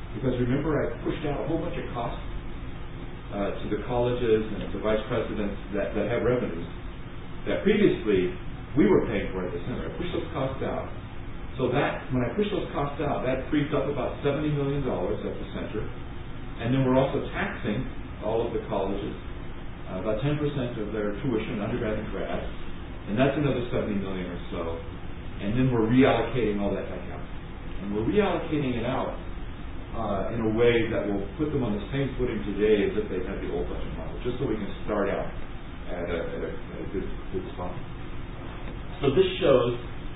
Because remember, I pushed out a whole bunch of costs to the colleges and the vice presidents that have revenues that previously we were paying for at the center. I pushed those costs out. So that, when I pushed those costs out, that frees up about $70 million at the center. And then we're also taxing all of the colleges, about 10% of their tuition, undergrad and grad. And that's another $70 million or so. And then we're reallocating all that back out. And we're reallocating it out in a way that will put them on the same footing today as if they had the old budget model, just so we can start out at a good spot. So this shows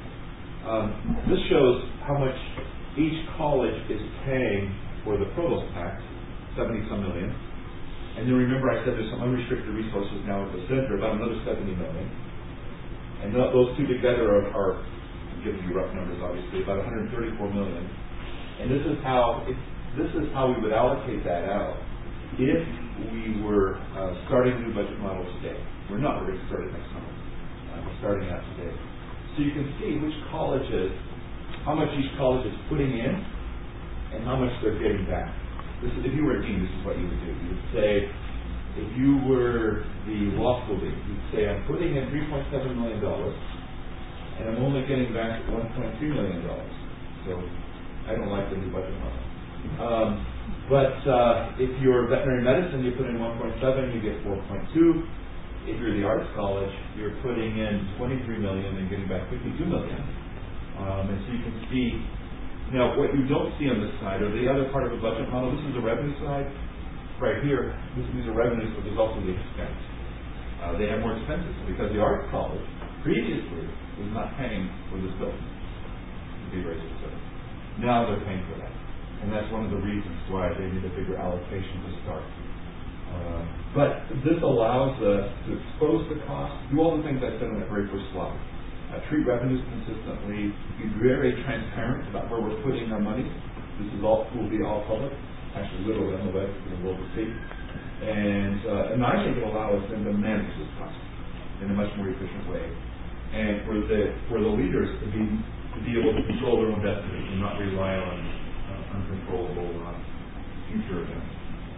how much each college is paying for the provost tax, 70-some million. And then remember I said there's some unrestricted resources now at the center, about another 70 million. And those two together are I'm giving you rough numbers obviously, about 134 million. And this is how we would allocate that out if we were starting a new budget model today. We're not, we're going to start it next summer. We're starting out today. So you can see which colleges, how much each college is putting in and how much they're getting back. If you were a dean, this is what you would do. You would say, if you were the law school dean, you'd say, I'm putting in $3.7 million and I'm only getting back $1.3 million. So I don't like the new budget model. But if you're veterinary medicine, you put in 1.7, you get 4.2. If you're the arts college, you're putting in 23 million and getting back 52 million. And so you can see, now what you don't see on this side, or the other part of the budget model, this is the revenue side. Right here, these are revenues, but there's also the expense. They have more expenses because the arts college previously was not paying for this building, to be very specific. Now they're paying for that. And that's one of the reasons why they need a bigger allocation to start. But this allows us to expose the cost, do all the things I said on the very first slide. Treat revenues consistently, be very transparent about where we're putting our money. This is all will be all public, actually literally on the web, you will see. And I think it will allow us then to manage this cost in a much more efficient way. And for the leaders to be able to control their own destiny and not rely on uncontrollable future events.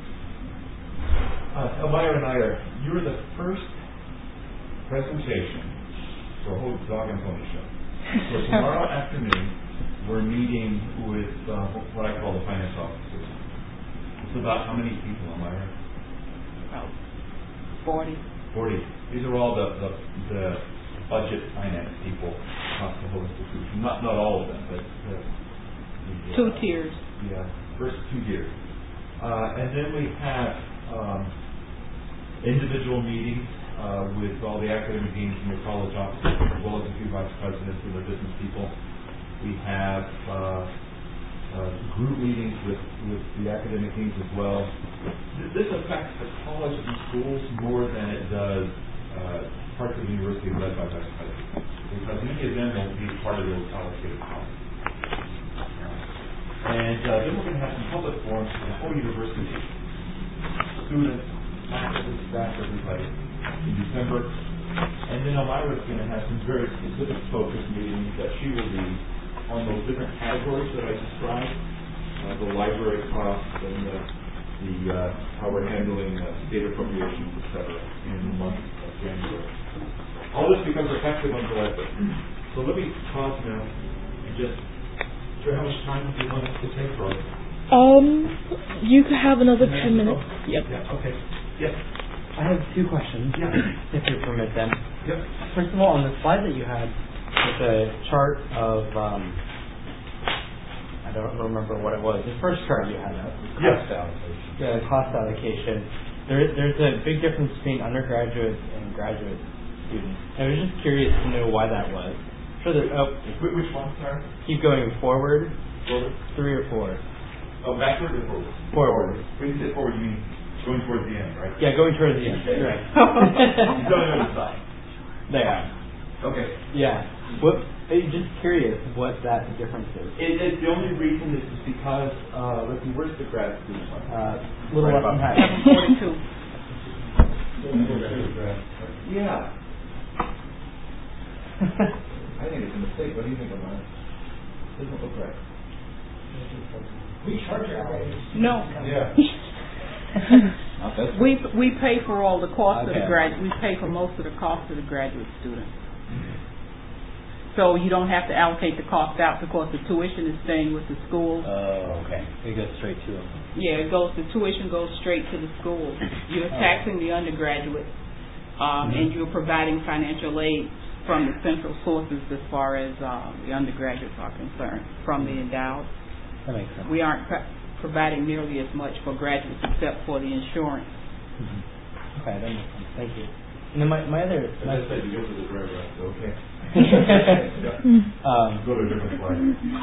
Elvira and I you're the first presentation for a whole dog and pony show. So tomorrow afternoon, we're meeting with what I call the finance officers. It's about how many people, Elvira? About 40. 40. These are all the budget finance people across the whole institution. Not all of them, but two tiers. Yeah, first 2 years. And then we have individual meetings with all the academic deans and their college officers, as well as a few vice presidents and their business people. We have group meetings with the academic deans as well. This affects the colleges and schools more than it does parts of the university led by vice presidents, because many of them will be part of those allocated costs. And then we're going to have some public forums for the whole university, students, faculty, staff, everybody, in December. And then Elvira is going to have some very specific focus meetings that she will lead on those different categories that I described, the library costs and how we're handling state appropriations, etc., in the month of January. All this becomes effective on July 5th. So let me pause now and just. How much time do you want us to take, Rose? You could have another 10 minutes. Yep. Yeah, okay. Yes. I have 2 questions, if you permit them. Yep. First of all, on the slide that you had with the chart of, I don't remember what it was, the first chart you had. Yes. The cost allocation. There's a big difference between undergraduate and graduate students. I was just curious to know why that was. Which one, sorry? Keep going forward. Forward? 3 or 4. Oh, backward or forward? Forward. When you say forward, you mean going towards the end, right? Yeah, going towards the end. Right. You're going on the side. They are. Okay. Yeah. Just curious what that difference is. The only reason is because, let's see, where's the grad student one? Little less than half. 42. Yeah. I think it's a mistake. What do you think about it? Doesn't look right. We charge our graduates. No. Yeah. We pay for all the cost of the Okay. graduate. We pay for most of the cost of the graduate student. So you don't have to allocate the cost out because the tuition is staying with the school. Oh, okay. It goes straight to them. Yeah, the tuition goes straight to the school. You're taxing the undergraduate, and you're providing financial aid from the central sources as far as the undergraduates are concerned, from the endowed. That makes sense. We aren't providing nearly as much for graduates except for the insurance. Okay, that makes sense. Thank you. And then my other... As I said, you go to the driver, okay. Go to a different slide.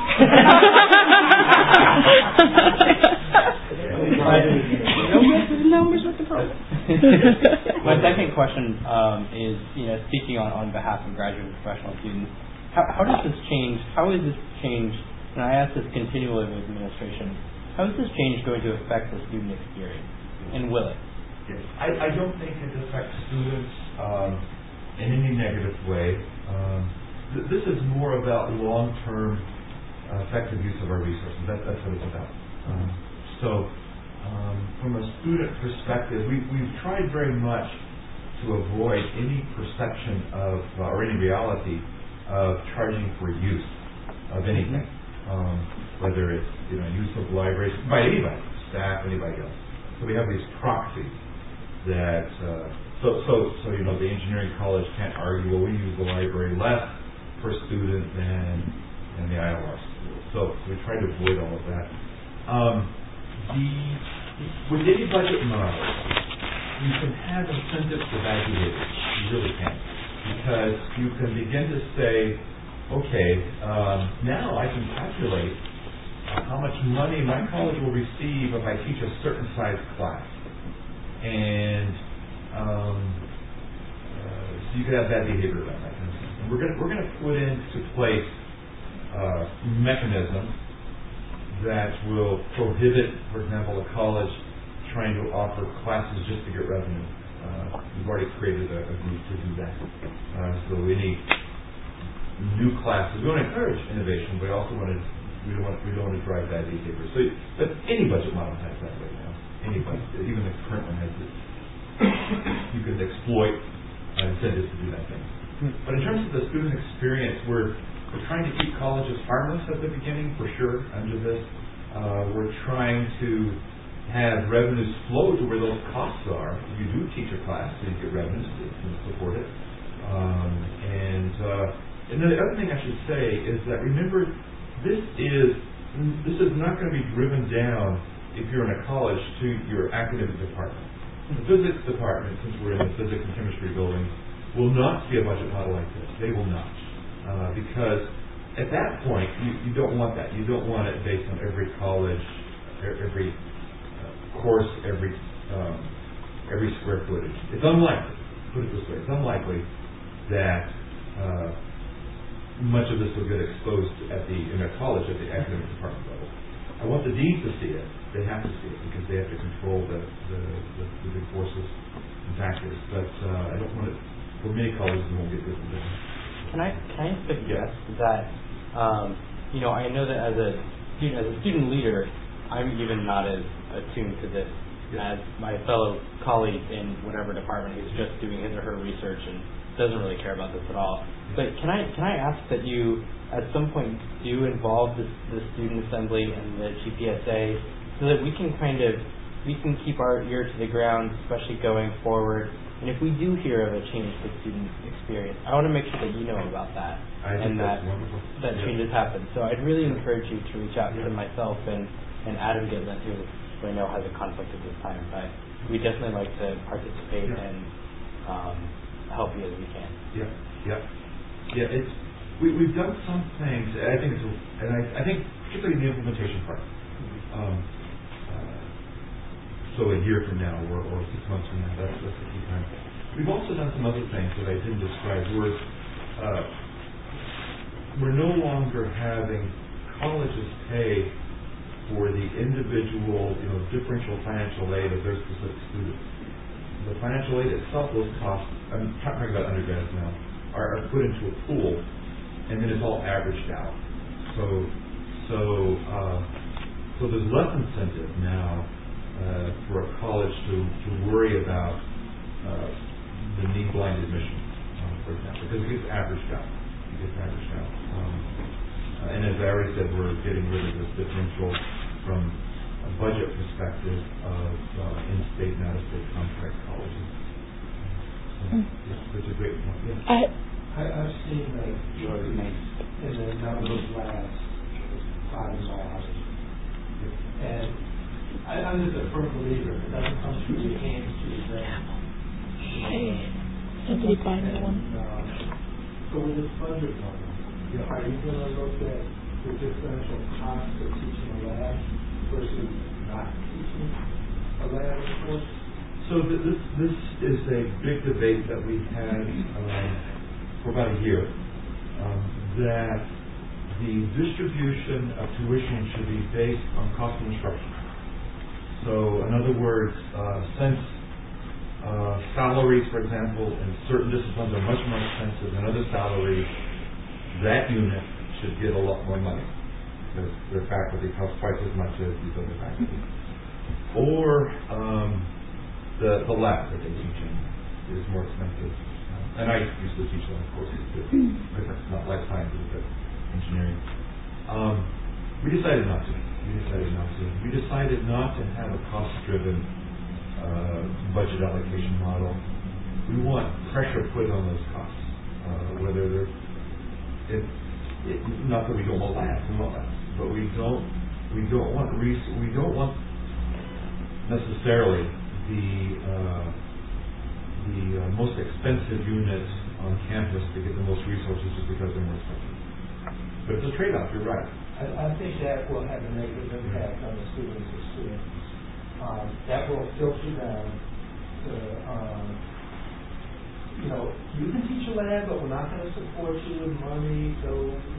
My second question is, speaking on behalf of graduate and professional students, how does this change? How is this change? And I ask this continually with administration. How is this change going to affect the student experience, and will it? Yes. I don't think it affects students in any negative way. This is more about long-term effective use of our resources. That's what it's about. From a student perspective, we've tried very much to avoid any perception of, or any reality of charging for use of anything, whether it's use of libraries by anybody, staff, anybody else. So we have these proxies that the engineering college can't argue, well, we use the library less per student than the ILR school. So we try to avoid all of that. With any budget model, you can have incentives for bad behavior. You really can. Because you can begin to say, okay, now I can calculate how much money my college will receive if I teach a certain size class. And so you could have bad behavior about that kind of thing. And we're going to put into place mechanisms that will prohibit, for example, a college trying to offer classes just to get revenue. We've already created a group to do that. So any new classes, we want to encourage innovation, but we also we don't want to drive bad behavior. So, but any budget model has that right now. Any budget, even the current one has it. You can exploit incentives to do that thing. But in terms of the student experience, we're trying to keep colleges harmless at the beginning, for sure, under this. We're trying to have revenues flow to where those costs are. If you do teach a class, so you get revenues to support it. And then the other thing I should say is that, remember, this is not going to be driven down, if you're in a college, to your academic department. The physics department, since we're in the physics and chemistry building, will not see a budget model like this. They will not. Because at that point, you don't want that. You don't want it based on every college, every course, every square footage. It's unlikely, put it this way, it's unlikely that much of this will get exposed in a college at the academic department level. I want the deans to see it. They have to see it because they have to control the big forces and factors. But I don't want it, for many colleges, it won't get good. Can I suggest that I know that as a student leader, I'm even not as attuned to this as my fellow colleague in whatever department who's just doing his or her research and doesn't really care about this at all. But can I ask that you at some point do involve the student assembly and the GPSA so that we can keep our ear to the ground, especially going forward. And if we do hear of a change to student experience, I want to make sure that you know about that and that changes happen. So I'd really encourage you to reach out to myself and Adam Gitlin, who I know has a conflict at this time, but we definitely like to participate and help you as we can. Yeah. We've done some things. I think particularly in the implementation part. So a year from now or 6 months from now, that's a key time. We've also done some other things that I didn't describe. We're no longer having colleges pay for the individual, differential financial aid of their specific students. The financial aid itself, those costs, I'm talking about undergrads now, are put into a pool, and then it's all averaged out. So So there's less incentive now for a college to worry about the need blind admission, for example, because it gets averaged out. And as I already said, we're getting rid of this differential from a budget perspective of in-state and out-of-state contract colleges. That's a great point. Yeah. I've seen that in the number of labs, 5 in biology. And I'm just a firm believer it doesn't come through your hands to your brain. Somebody find that one. So with this budget model, are you going to look at the differential cost of teaching a lab versus not teaching a lab course? So this is a big debate that we've had for about a year, that the distribution of tuition should be based on cost of instruction. So in other words, since salaries, for example, in certain disciplines are much more expensive than other salaries, that unit should get a lot more money because their faculty costs twice as much as these other faculty. Or the lab that they teach in is more expensive. And I used to teach lab courses too, because it's not life sciences, but engineering. We decided not to. We decided not to have a cost-driven budget allocation model. We want pressure put on those costs, whether they're not that we don't want labs, but we don't want necessarily the most expensive unit on campus to get the most resources just because they're more expensive. But it's a trade-off. You're right. I think that will have a negative impact on the students' experience. That will filter down to, you can teach a lab, but we're not going to support you with money, so,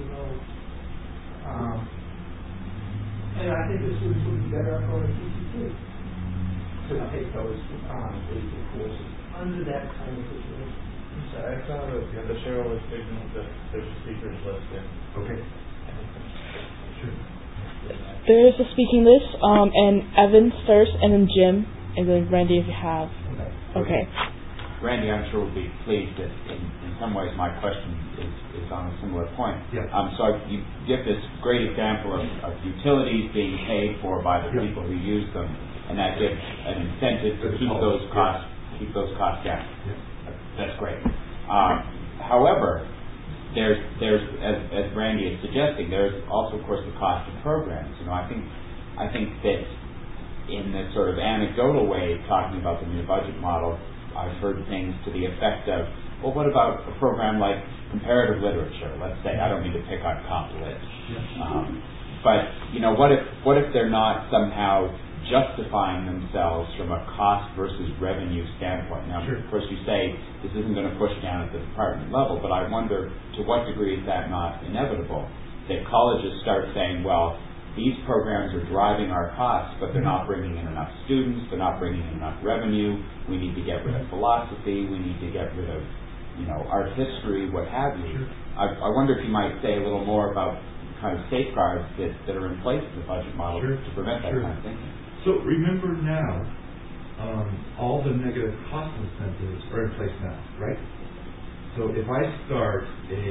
and I think the students would be better off going to TCT to take those basic courses under that kind of situation. I saw the Cheryl was taking the speakers list in. Okay. Sure. There is a speaking list, and Evan first, and then Jim, and then Randy if you have. Okay. Randy, I'm sure will be pleased that in some ways my question is on a similar point. Yeah. So you give this great example of utilities being paid for by the people who use them, and that gives an incentive to keep those costs down. Yeah. That's great. However, there's as Randy is suggesting, there's also of course the cost of programs. I think that in this sort of anecdotal way, talking about the new budget model, I've heard things to the effect of, well, what about a program like comparative literature? Let's say, I don't mean to pick on Comp Lit, but what if they're not somehow justifying themselves from a cost versus revenue standpoint? Now, of course, you say this isn't going to push down at the department level, but I wonder to what degree is that not inevitable? That colleges start saying, well, these programs are driving our costs, but they're not bringing in enough students, they're not bringing in enough revenue, we need to get rid of philosophy, we need to get rid of, art history, what have you. I wonder if you might say a little more about kind of safeguards that are in place in the budget model to prevent that kind of thinking. So remember now, all the negative cost incentives are in place now, right? So if I start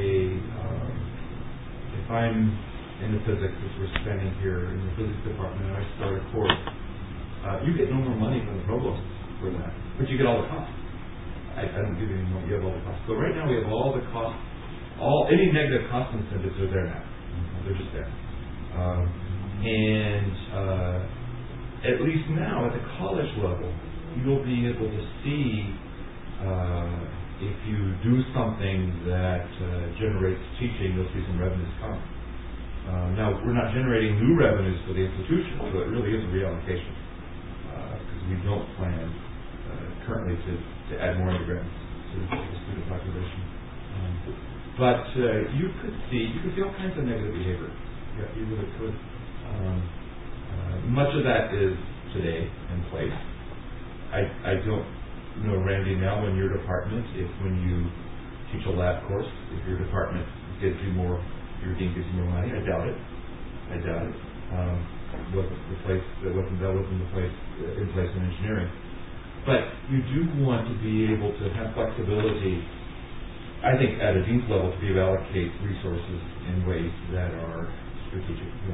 if I'm in the physics, as we're spending here in the physics department, and I start a course, you get no more money from the provost for that, but you get all the costs. I don't give you any more, you have all the costs. So right now we have all the costs, any negative cost incentives are there now. They're just there. At least now at the college level, you'll be able to see if you do something that generates teaching, you'll see some revenues come. Now, we're not generating new revenues for the institution, so it really is a reallocation because we don't plan currently to add more undergrads to the student population. But you could see all kinds of negative behavior. Yeah, you really could. Much of that is today in place. I don't know, Randy, now in your department, if when you teach a lab course, if your department gives you more, your dean gives you more money. I doubt it. wasn't the place in place in engineering. But you do want to be able to have flexibility, I think, at a dean's level, to be able to allocate resources in ways that are strategic. Yeah.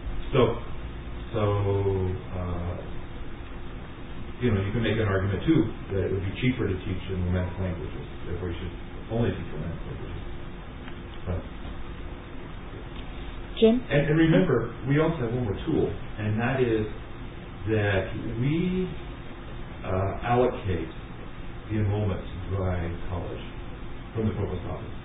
You can make an argument too that it would be cheaper to teach in Romantic languages, if we should only teach Romantic languages. But, Jim? And remember, we also have one more tool, and that is that we allocate the enrollments by college from the provost office.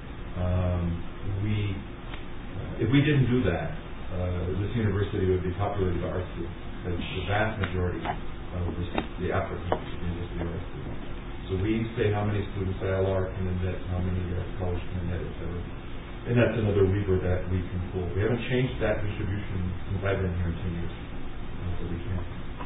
If we didn't do that, this university would be populated by art students, because the vast majority of the applicants to the university are art students. So we say how many students ILR can admit, how many college can admit, etc. And that's another lever that we can pull. We haven't changed that distribution since I've been here in 10 years, so we can.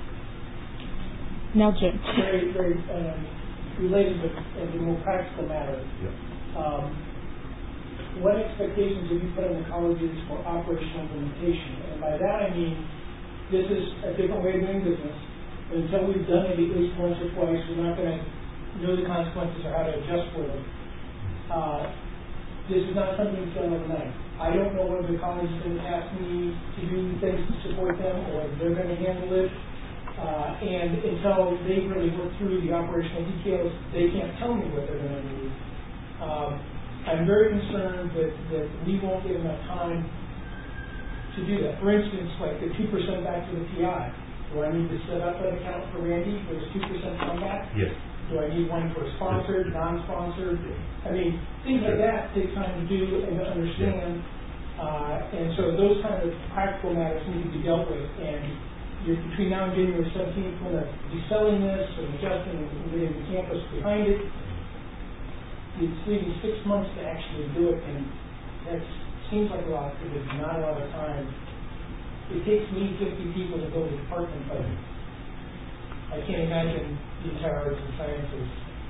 Now, Jim. Very, very related to the more practical matter. Yeah. What expectations have you put on the colleges for operational implementation? And by that I mean, this is a different way of doing business. And until we've done it at least once or twice, we're not going to know the consequences or how to adjust for them. This is not something that's done overnight. I don't know whether the college is going to ask me to do things to support them or they're going to handle it. And until they really work through the operational details, they can't tell me what they're going to do. I'm very concerned that we won't get enough time to do that. For instance, like the 2% back to the PI. Do I need to set up an account for Randy for this 2% comeback? Yes. Do I need one for sponsored, non-sponsored? I mean, things like that take time to do and to understand. And so those kind of practical matters need to be dealt with. And between now and January 17th, we're going to be selling this and adjusting and getting the campus behind it. It's leaving 6 months to actually do it, and that seems like a lot, but it's not a lot of time. It takes me 50 people to build a department, but I can't imagine the entire arts and sciences.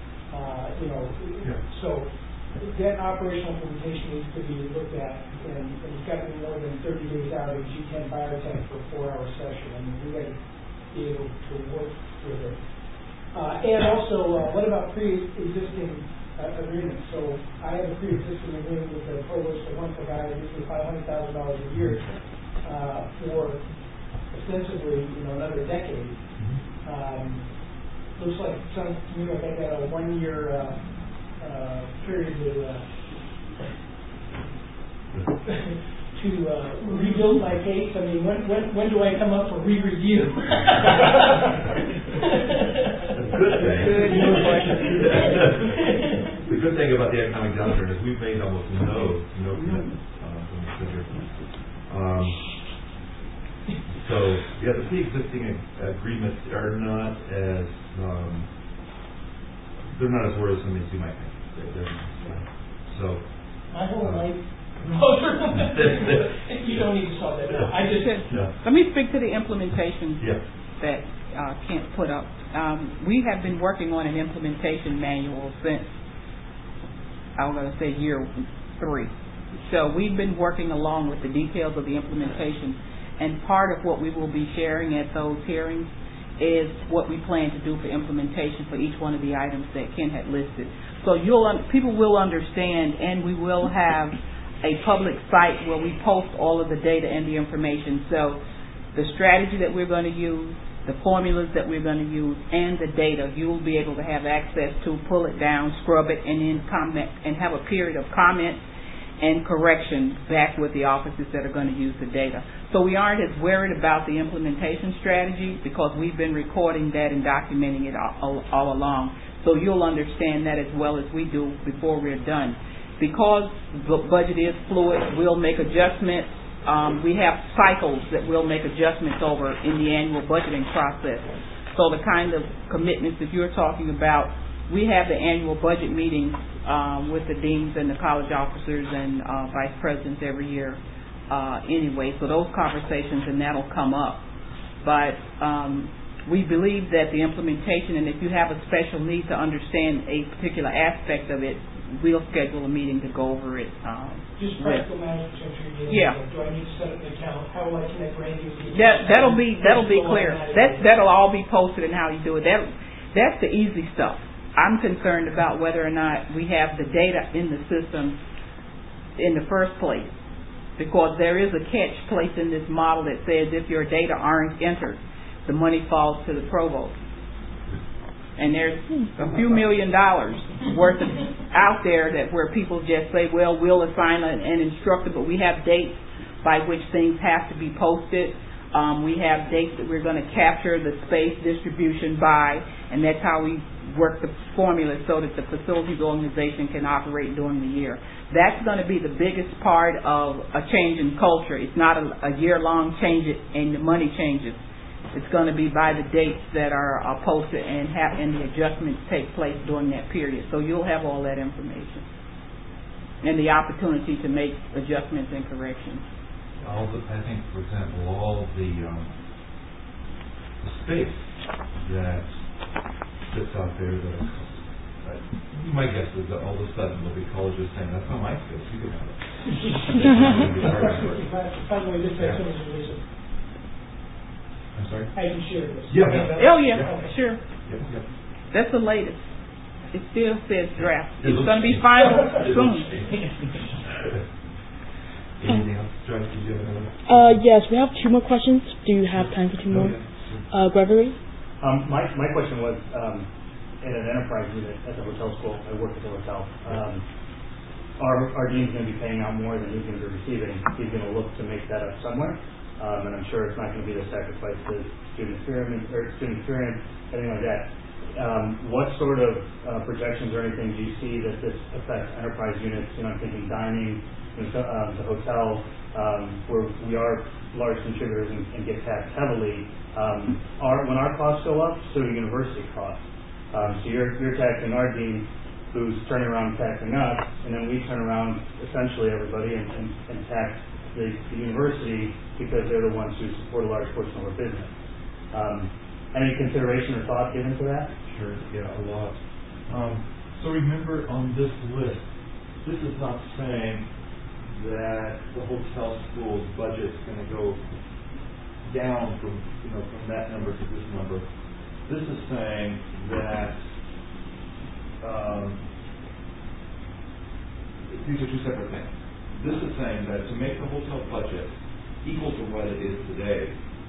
So that operational implementation needs to be looked at, and it's got to be more than 30 days out of G10 Biotech for a 4-hour session. I mean, we got to be able to work with it. And also, what about pre-existing agreements? So I have a pre-existing agreement with the provost of one provider, usually $500,000 a year for ostensibly, another decade. Looks like some to me like I got a 1-year period to rebuild my case. I mean, when do I come up for re-review? Good thing. The good thing about the economic downturn is we've made almost no commitments from the center. So the pre-existing agreements are not as they're not as worrisome as you might think. So my whole life. You don't need to solve that now. Let me speak to the implementation that Kent put up. We have been working on an implementation manual since, I'm going to say, year 3. So we've been working along with the details of the implementation, and part of what we will be sharing at those hearings is what we plan to do for implementation for each one of the items that Ken had listed. So people will understand, and we will have a public site where we post all of the data and the information. So the strategy that we're going to use, the formulas that we're going to use, and the data, you will be able to have access to, pull it down, scrub it, and then comment and have a period of comment and correction back with the offices that are going to use the data. So we aren't as worried about the implementation strategy because we've been recording that and documenting it all along. So you'll understand that as well as we do before we're done. Because the budget is fluid, we'll make adjustments. We have cycles that we'll make adjustments over in the annual budgeting process. So the kind of commitments that you're talking about, we have the annual budget meetings with the deans and the college officers and vice presidents every year anyway. So those conversations, and that'll come up. But we believe that the implementation, and if you have a special need to understand a particular aspect of it, we'll schedule a meeting to go over it. Just practical matters, potentially. Yeah. Do I need to set up an account? How will I connect Randy with the That'll be clear. That'll all be posted and how you do it. That's the easy stuff. I'm concerned about whether or not we have the data in the system in the first place, because there is a catch placed in this model that says if your data aren't entered, the money falls to the provost. And there's a few $1 million worth of out there that where people just say, well, we'll assign an instructor, but we have dates by which things have to be posted. We have dates that we're going to capture the space distribution by, and that's how we work the formula so that the facilities organization can operate during the year. That's going to be the biggest part of a change in culture. It's not a year-long change and the money changes. It's going to be by the dates that are posted and the adjustments take place during that period. So you'll have all that information and the opportunity to make adjustments and corrections. I think, for example, all the space that sits out there, my guess is that all of a sudden there'll be colleges saying, that's not my space, you can have it. By the way, this actually is released. I'm sorry? I can share this. Yeah. Oh, yeah, sure. Yep. That's the latest. It still says draft. It's going to be final soon. Anything else? Joyce, did you have another? Yes, we have 2 more questions. Do you have time for 2 more? Gregory? My question was, in an enterprise unit at the hotel school, I work at the hotel, our dean's going to be paying out more than he's going to be receiving. He's going to look to make that up somewhere, and I'm sure it's not going to be the sacrifice to student experience, anything like that. What sort of projections or anything do you see that this affects enterprise units? I'm thinking dining, the hotel, where we are large contributors and get taxed heavily. When our costs go up, so do university costs. So you're taxing our dean, who's turning around and taxing us, and then we turn around, essentially everybody, and tax the university because they're the ones who support a large portion of our business. Any consideration or thought given to that? Sure, yeah, a lot. So remember, on this list, this is not saying that the hotel school's budget's going to go down from that number to this number. This is saying that these are 2 separate things. This is saying that to make the hotel budget equal to what it is today,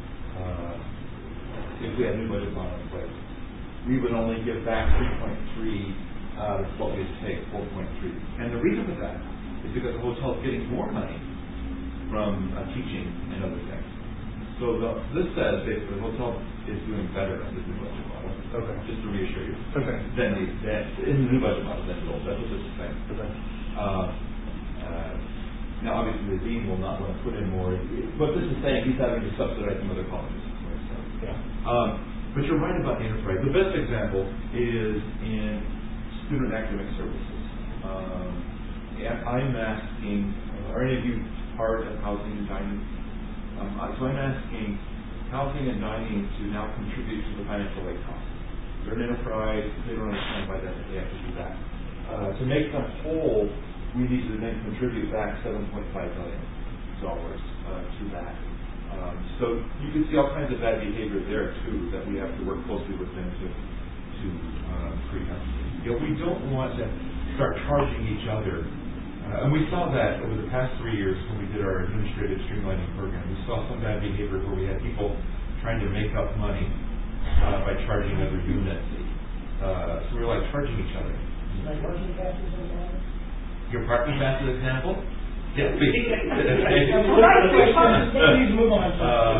if we had new budget law in place, we would only give back 3.3 out of what we take, 4.3. And the reason for that is because the hotel is getting more money from teaching and other things. So this says basically the hotel is doing better in the new budget model. Okay. Just to reassure you. Okay. Than in the new budget model than the old. That's what this is saying. Okay. Now obviously the dean will not want to put in more. What this is saying, he's having to subsidize some other colleges. So. Yeah. But you're right about the enterprise. The best example is in student academic services. I'm asking, are any of you part of housing and dining? So I'm asking housing and dining to now contribute to the financial aid costs. They're an enterprise, they don't understand why that they have to do that. To make them whole, we need to then contribute back $7.5 million to that. So you can see all kinds of bad behavior there too that we have to work closely with them to create. We don't want to start charging each other. And we saw that over the past 3 years when we did our administrative streamlining program. We saw some bad behavior where we had people trying to make up money by charging other units. So we were like charging each other. My parking pass is an example? Your parking pass is an example? Yes, please. Please move on.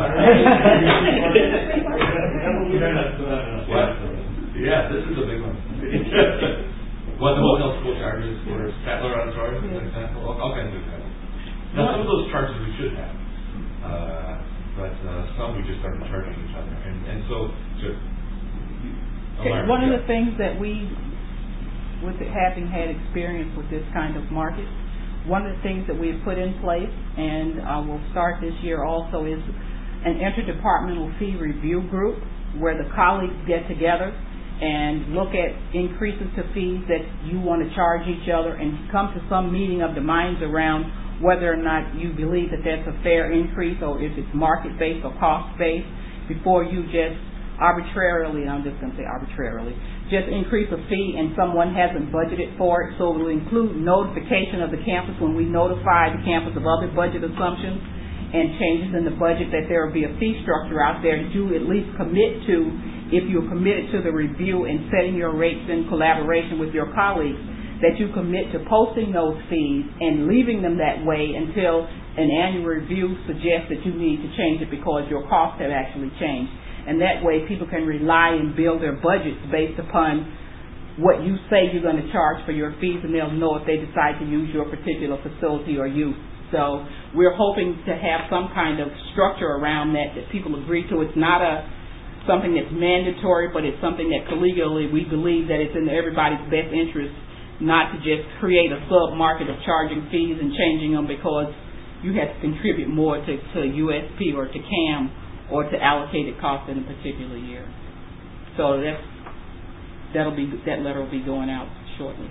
Yeah, this is a big one. What the hotel school charges for Statler Auditorium, for example, all kinds of examples. Now, some of those charges we should have, but some we just started charging each other, and so just. One of the things that we, with having had experience with this kind of market, one of the things that we've put in place, and will start this year also, is an interdepartmental fee review group where the colleagues get together and look at increases to fees that you want to charge each other and come to some meeting of the minds around whether or not you believe that that's a fair increase or if it's market-based or cost-based before you just arbitrarily, I'm just going to say arbitrarily, just increase a fee and someone hasn't budgeted for it. So it will include notification of the campus when we notify the campus of other budget assumptions and changes in the budget, that there will be a fee structure out there that you at least commit to if you're committed to the review and setting your rates in collaboration with your colleagues, that you commit to posting those fees and leaving them that way until an annual review suggests that you need to change it because your costs have actually changed. And that way people can rely and build their budgets based upon what you say you're going to charge for your fees, and they'll know if they decide to use your particular facility or use. So we're hoping to have some kind of structure around that people agree to. It's not something that's mandatory, but it's something that collegially we believe that it's in everybody's best interest not to just create a sub-market of charging fees and changing them because you have to contribute more to USP or to CAM or to allocated costs in a particular year. So that letter will be going out shortly.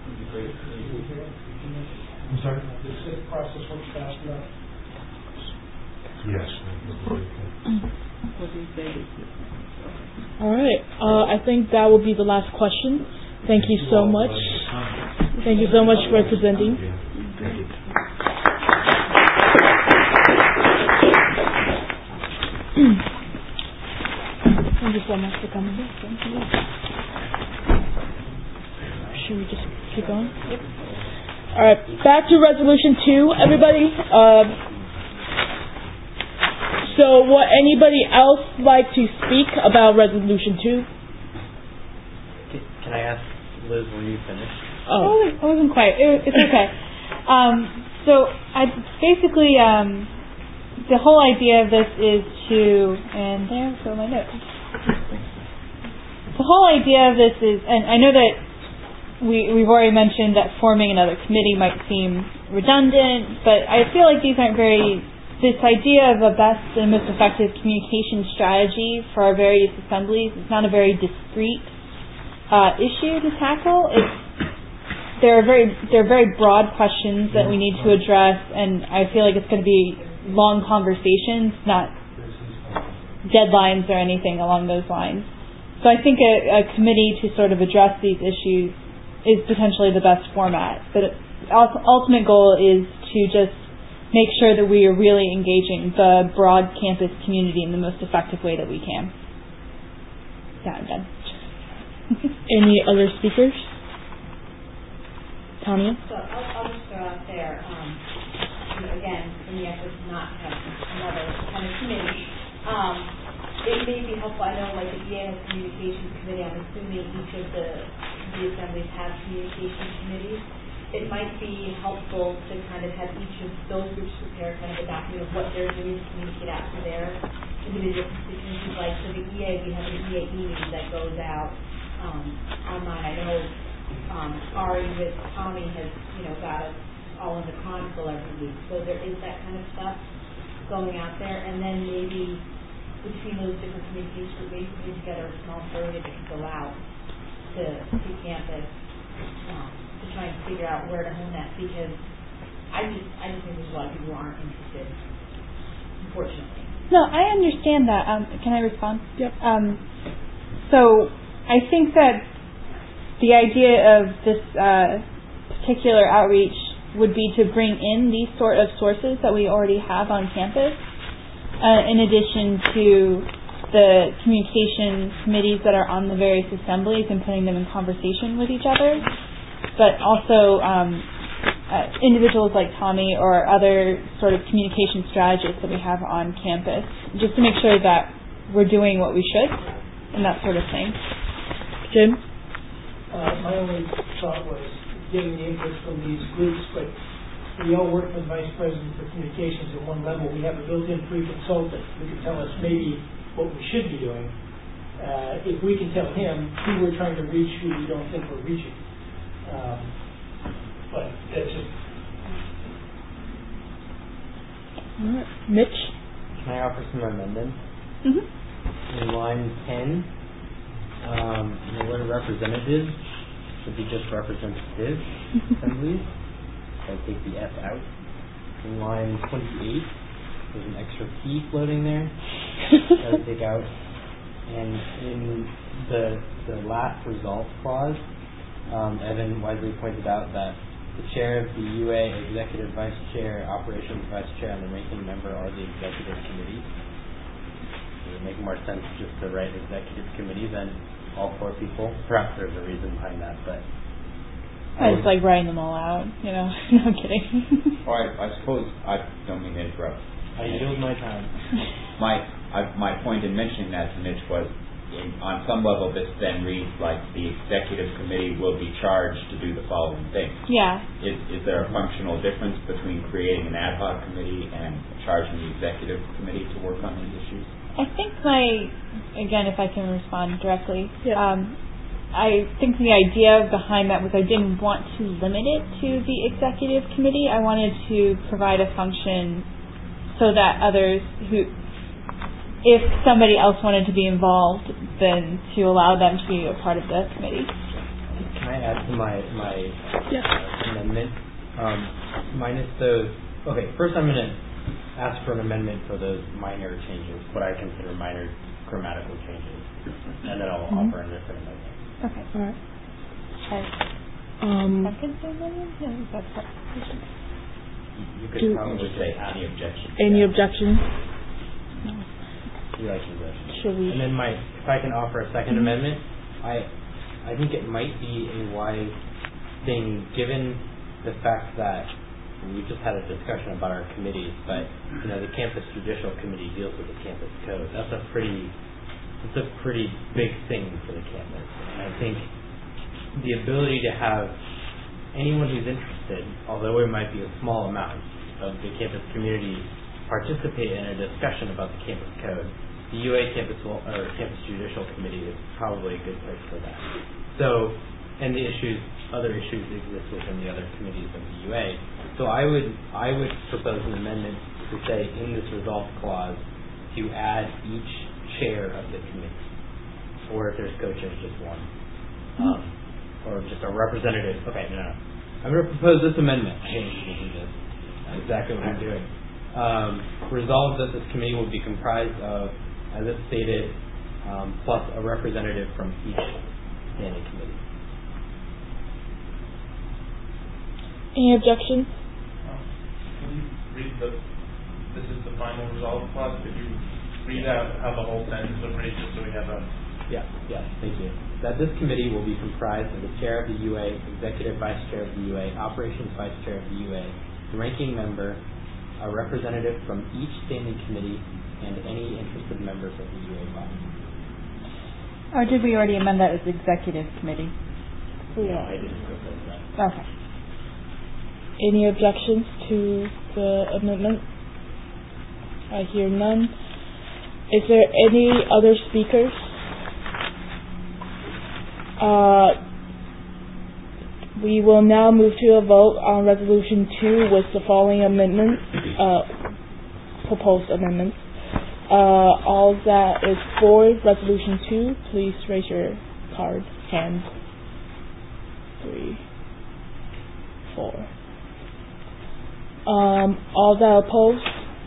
I'm sorry? The CIP process works fast enough? Yes. What do you say? All right. I think that will be the last question. Thank you so much. Thank you so much for presenting. Thank you so much for coming. Thank you. Should we just keep going? Yep. All right. Back to Resolution 2, everybody. So would anybody else like to speak about Resolution 2? Can I ask Liz when you finish? Oh, I wasn't quite. It's okay. So I basically, the whole idea of this is to, and there go my notes. The whole idea of this is, and I know that we've already mentioned that forming another committee might seem redundant, but I feel like these aren't this idea of a best and most effective communication strategy for our various assemblies is not a very discrete issue to tackle. There are very broad questions that we need to address, and I feel like it's going to be long conversations, not deadlines or anything along those lines. So I think a committee to sort of address these issues is potentially the best format. But the ultimate goal is to just make sure that we are really engaging the broad campus community in the most effective way that we can. Yeah, I'm done. Any other speakers? Tanya? So I'll just throw out there, again, in the effort not to have another kind of committee, it may be helpful. I know, like, the EA has communications committee. I'm assuming each of the assemblies have communications committees. It might be helpful to kind of have each of those groups prepare kind of a document of what they're doing to communicate out to their individual constituencies. Like, so the EA, we have an EAE meeting that goes out online. I know Ari with Tommy has, got us all in the Chronicle every week. So there is that kind of stuff going out there. And then maybe between those different communications groups, maybe putting together a small survey that could go out to campus to try and figure out where to hone that, because I just think there's a lot of people who aren't interested, unfortunately. No, I understand that. Can I respond? Yep. So I think that the idea of this particular outreach would be to bring in these sort of sources that we already have on campus, in addition to the communication committees that are on the various assemblies and putting them in conversation with each other, but also individuals like Tommy or other sort of communication strategists that we have on campus, just to make sure that we're doing what we should and that sort of thing. Jim? My only thought was getting the input from these groups, but we all work with Vice President for Communications at one level. We have a built-in free consultant who can tell us maybe what we should be doing. If we can tell him who we're trying to reach, who we don't think we're reaching. But that's just... All right. Mitch? Can I offer some amendments? Mm-hmm. In line 10, the word representative should be just representative assemblies. So take the S out. In line 28, there's an extra P floating there. That would take out. And in the last resolve clause, Evan wisely pointed out that the chair of the UA, executive vice chair, operations vice chair, and the ranking member are the executive committee. It would make more sense just to write executive committee than all 4 people. Perhaps there's a reason behind that, but I just like writing them all out, you know. No, I'm kidding. Well, I suppose I don't mean to interrupt. I yield my time. My point in mentioning that to Mitch was, on some level, this then reads like the executive committee will be charged to do the following things. Yeah. Is there a functional difference between creating an ad hoc committee and charging the executive committee to work on these issues? I think again, if I can respond directly, I think the idea behind that was I didn't want to limit it to the executive committee. I wanted to provide a function so that others if somebody else wanted to be involved, then to allow them to be a part of the committee. Can I add to my amendment? Minus those. Okay, first I'm going to ask for an amendment for those minor changes, what I consider minor grammatical changes, and then I'll offer a different amendment. Okay. All right. You could probably say any objection. Any objections? No. You like objections. Should we? And then if I can offer a second amendment, I think it might be a wise thing, given the fact that we just had a discussion about our committees, but the Campus Judicial Committee deals with the campus code. That's a pretty big thing for the campus. And I think the ability to have anyone who's interested, although it might be a small amount of the campus community, participate in a discussion about the campus code, the UA Campus Judicial Committee is probably a good place for that. So, and other issues exist within the other committees of the UA. So I would propose an amendment to say in this resolve clause to add each chair of the committee, or if there's co-chairs, just one, or just a representative. Okay, no. I'm going to propose this amendment. I hate to do this. That's exactly what I'm doing. Resolve that this committee will be comprised of, as it's stated, plus a representative from each standing committee. Any objections? Can you read this is the final resolve clause? Could you read out how the whole sentence would read just so we have a... Yeah, thank you. That this committee will be comprised of the chair of the UA, executive vice chair of the UA, operations vice chair of the UA, the ranking member, a representative from each standing committee, and any interested members of the UA body. Or did we already amend that as executive committee? No, I didn't propose that. Okay. Any objections to the amendment? I hear none. Is there any other speakers? We will now move to a vote on Resolution 2 with the following amendments, proposed amendments. All that is for Resolution 2, please raise your card, hand. 3, 4. All that opposed?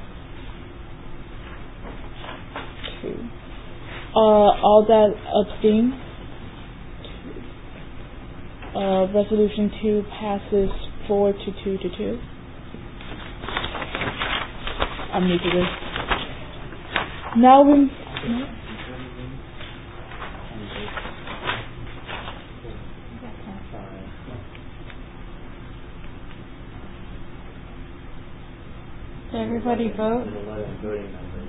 2. All that abstain? 2. Resolution 2 passes 4 to 2 to 2. I'm new to this. Now we... Did everybody vote? 11 voting members.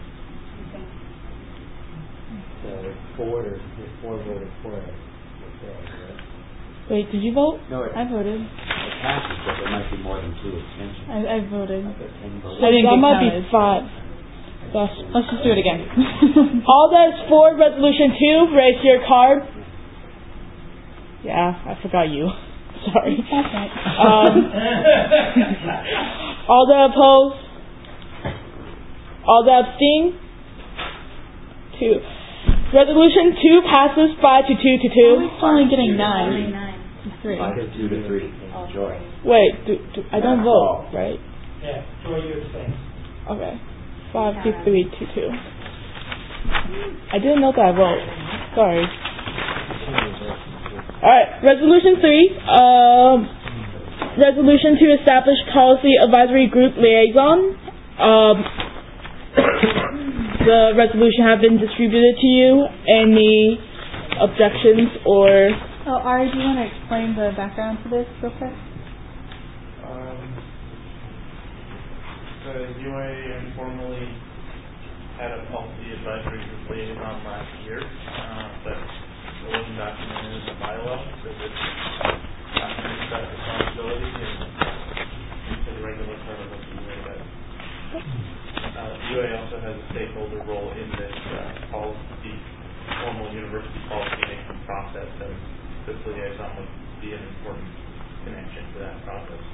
So 4 voted for it. Wait, did you vote? No, I voted. It passes, but there might be more than 2 abstentions. I voted. I didn't that might be 5. Let's just do it again. All that's for Resolution 2, raise your card. Yeah, I forgot you. Sorry. All that opposed? All that abstain? 2. Resolution 2 passes 5 to 2 to 2. We're finally getting 9. 3. 5 to 2 to 3. Joy. Wait, I don't vote, right? Yeah, Joy, you abstain. Okay. 5 to 3 to 2. I didn't know that I vote. Sorry. Alright, Resolution 3. Resolution to establish Policy Advisory Group Liaison. The resolution have been distributed to you. Any objections or... Oh, Ari, do you want to explain the background to this real quick? The UA informally had a policy advisory group liaison last year, but it wasn't documented in the bylaw, so this documented that responsibility into the regular part of what the UA does. UA also has a stakeholder role in this policy, formal university policy making process, and this liaison would be an important connection to that process.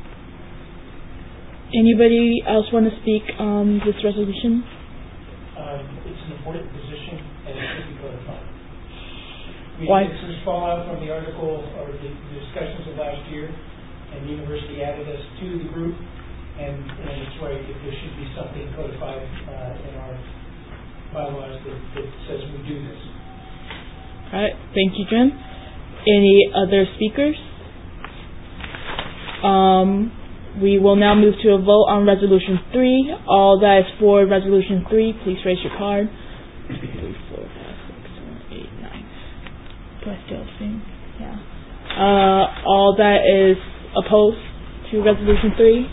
Anybody else want to speak on this resolution? It's an important position and it should be codified. Why? This is fallout from the article or the discussions of last year, and the university added us to the group, and it's right that there should be something codified in our bylaws that says we do this. Alright, thank you, Jim. Any other speakers? We will now move to a vote on Resolution 3. All that is for Resolution 3, please raise your card. 2, 3, 4, 5, 6, 7, 8, 9. Do I still abstain? Yeah. All that is opposed to Resolution 3?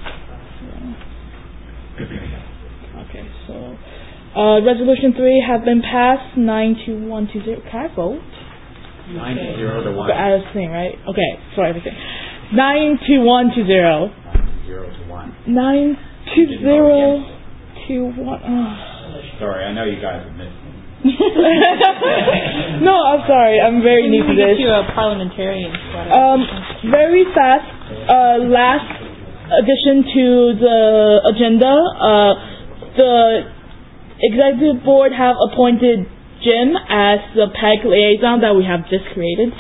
Okay, so Resolution 3 has been passed 9 to 1 to 0. Can I vote? 9 to 0 to 1. Okay, I was saying, right? Okay, sorry, everything. 9 to 1 to 0. 0 to 1. 9 to 0 to 1. Oh. Sorry, I know you guys have missed me. No, I'm sorry. I'm very new to this. Get you a parliamentarian sweater. Very fast. Last addition to the agenda. The executive board have appointed Jim as the PEG liaison that we have just created.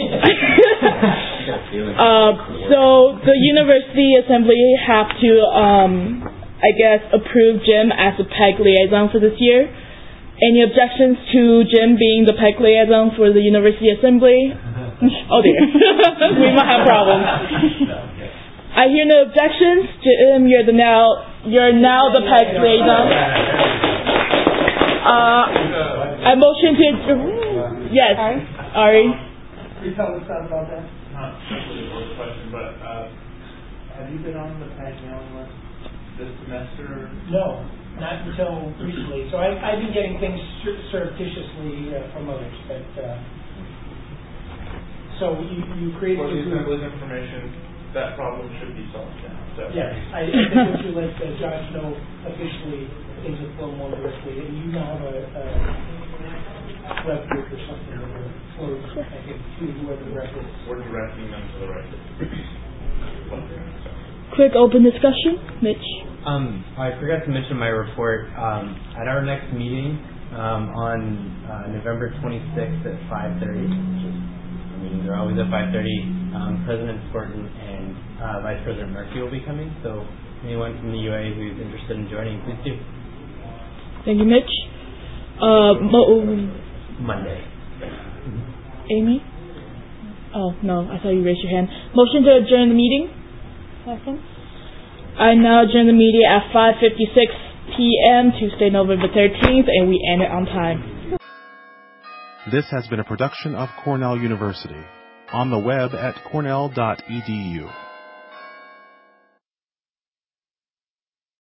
So the university assembly have to, I guess, approve Jim as the PEG liaison for this year. Any objections to Jim being the PEG liaison for the university assembly? Oh dear, we might have problems. I hear no objections. Jim, you're now the PEG liaison. I motion to... Yes, Ari. Can you tell us about that? Not simply a vote question, but have you been on the PAG mailing list this semester? No, not until recently. So I've been getting things surreptitiously from others. But so you created... For the assembly's information, that problem should be solved now. So. Yes, I think we should let Josh know officially things will flow more directly. And you now have a web group or something that will flow, I think, to whoever the rep is. We're directing them to the right. Quick open discussion, Mitch. I forgot to mention my report. At our next meeting on November 26th at 5:30, meetings are always at 5:30. President Sporton and Vice President Murphy will be coming. So anyone from the UA who's interested in joining, please do. Thank you, Mitch. Monday. Amy? Oh, no, I thought you raised your hand. Motion to adjourn the meeting? Second. I now adjourn the meeting at 5:56 p.m. Tuesday, November 13th, and we end it on time. This has been a production of Cornell University. On the web at cornell.edu.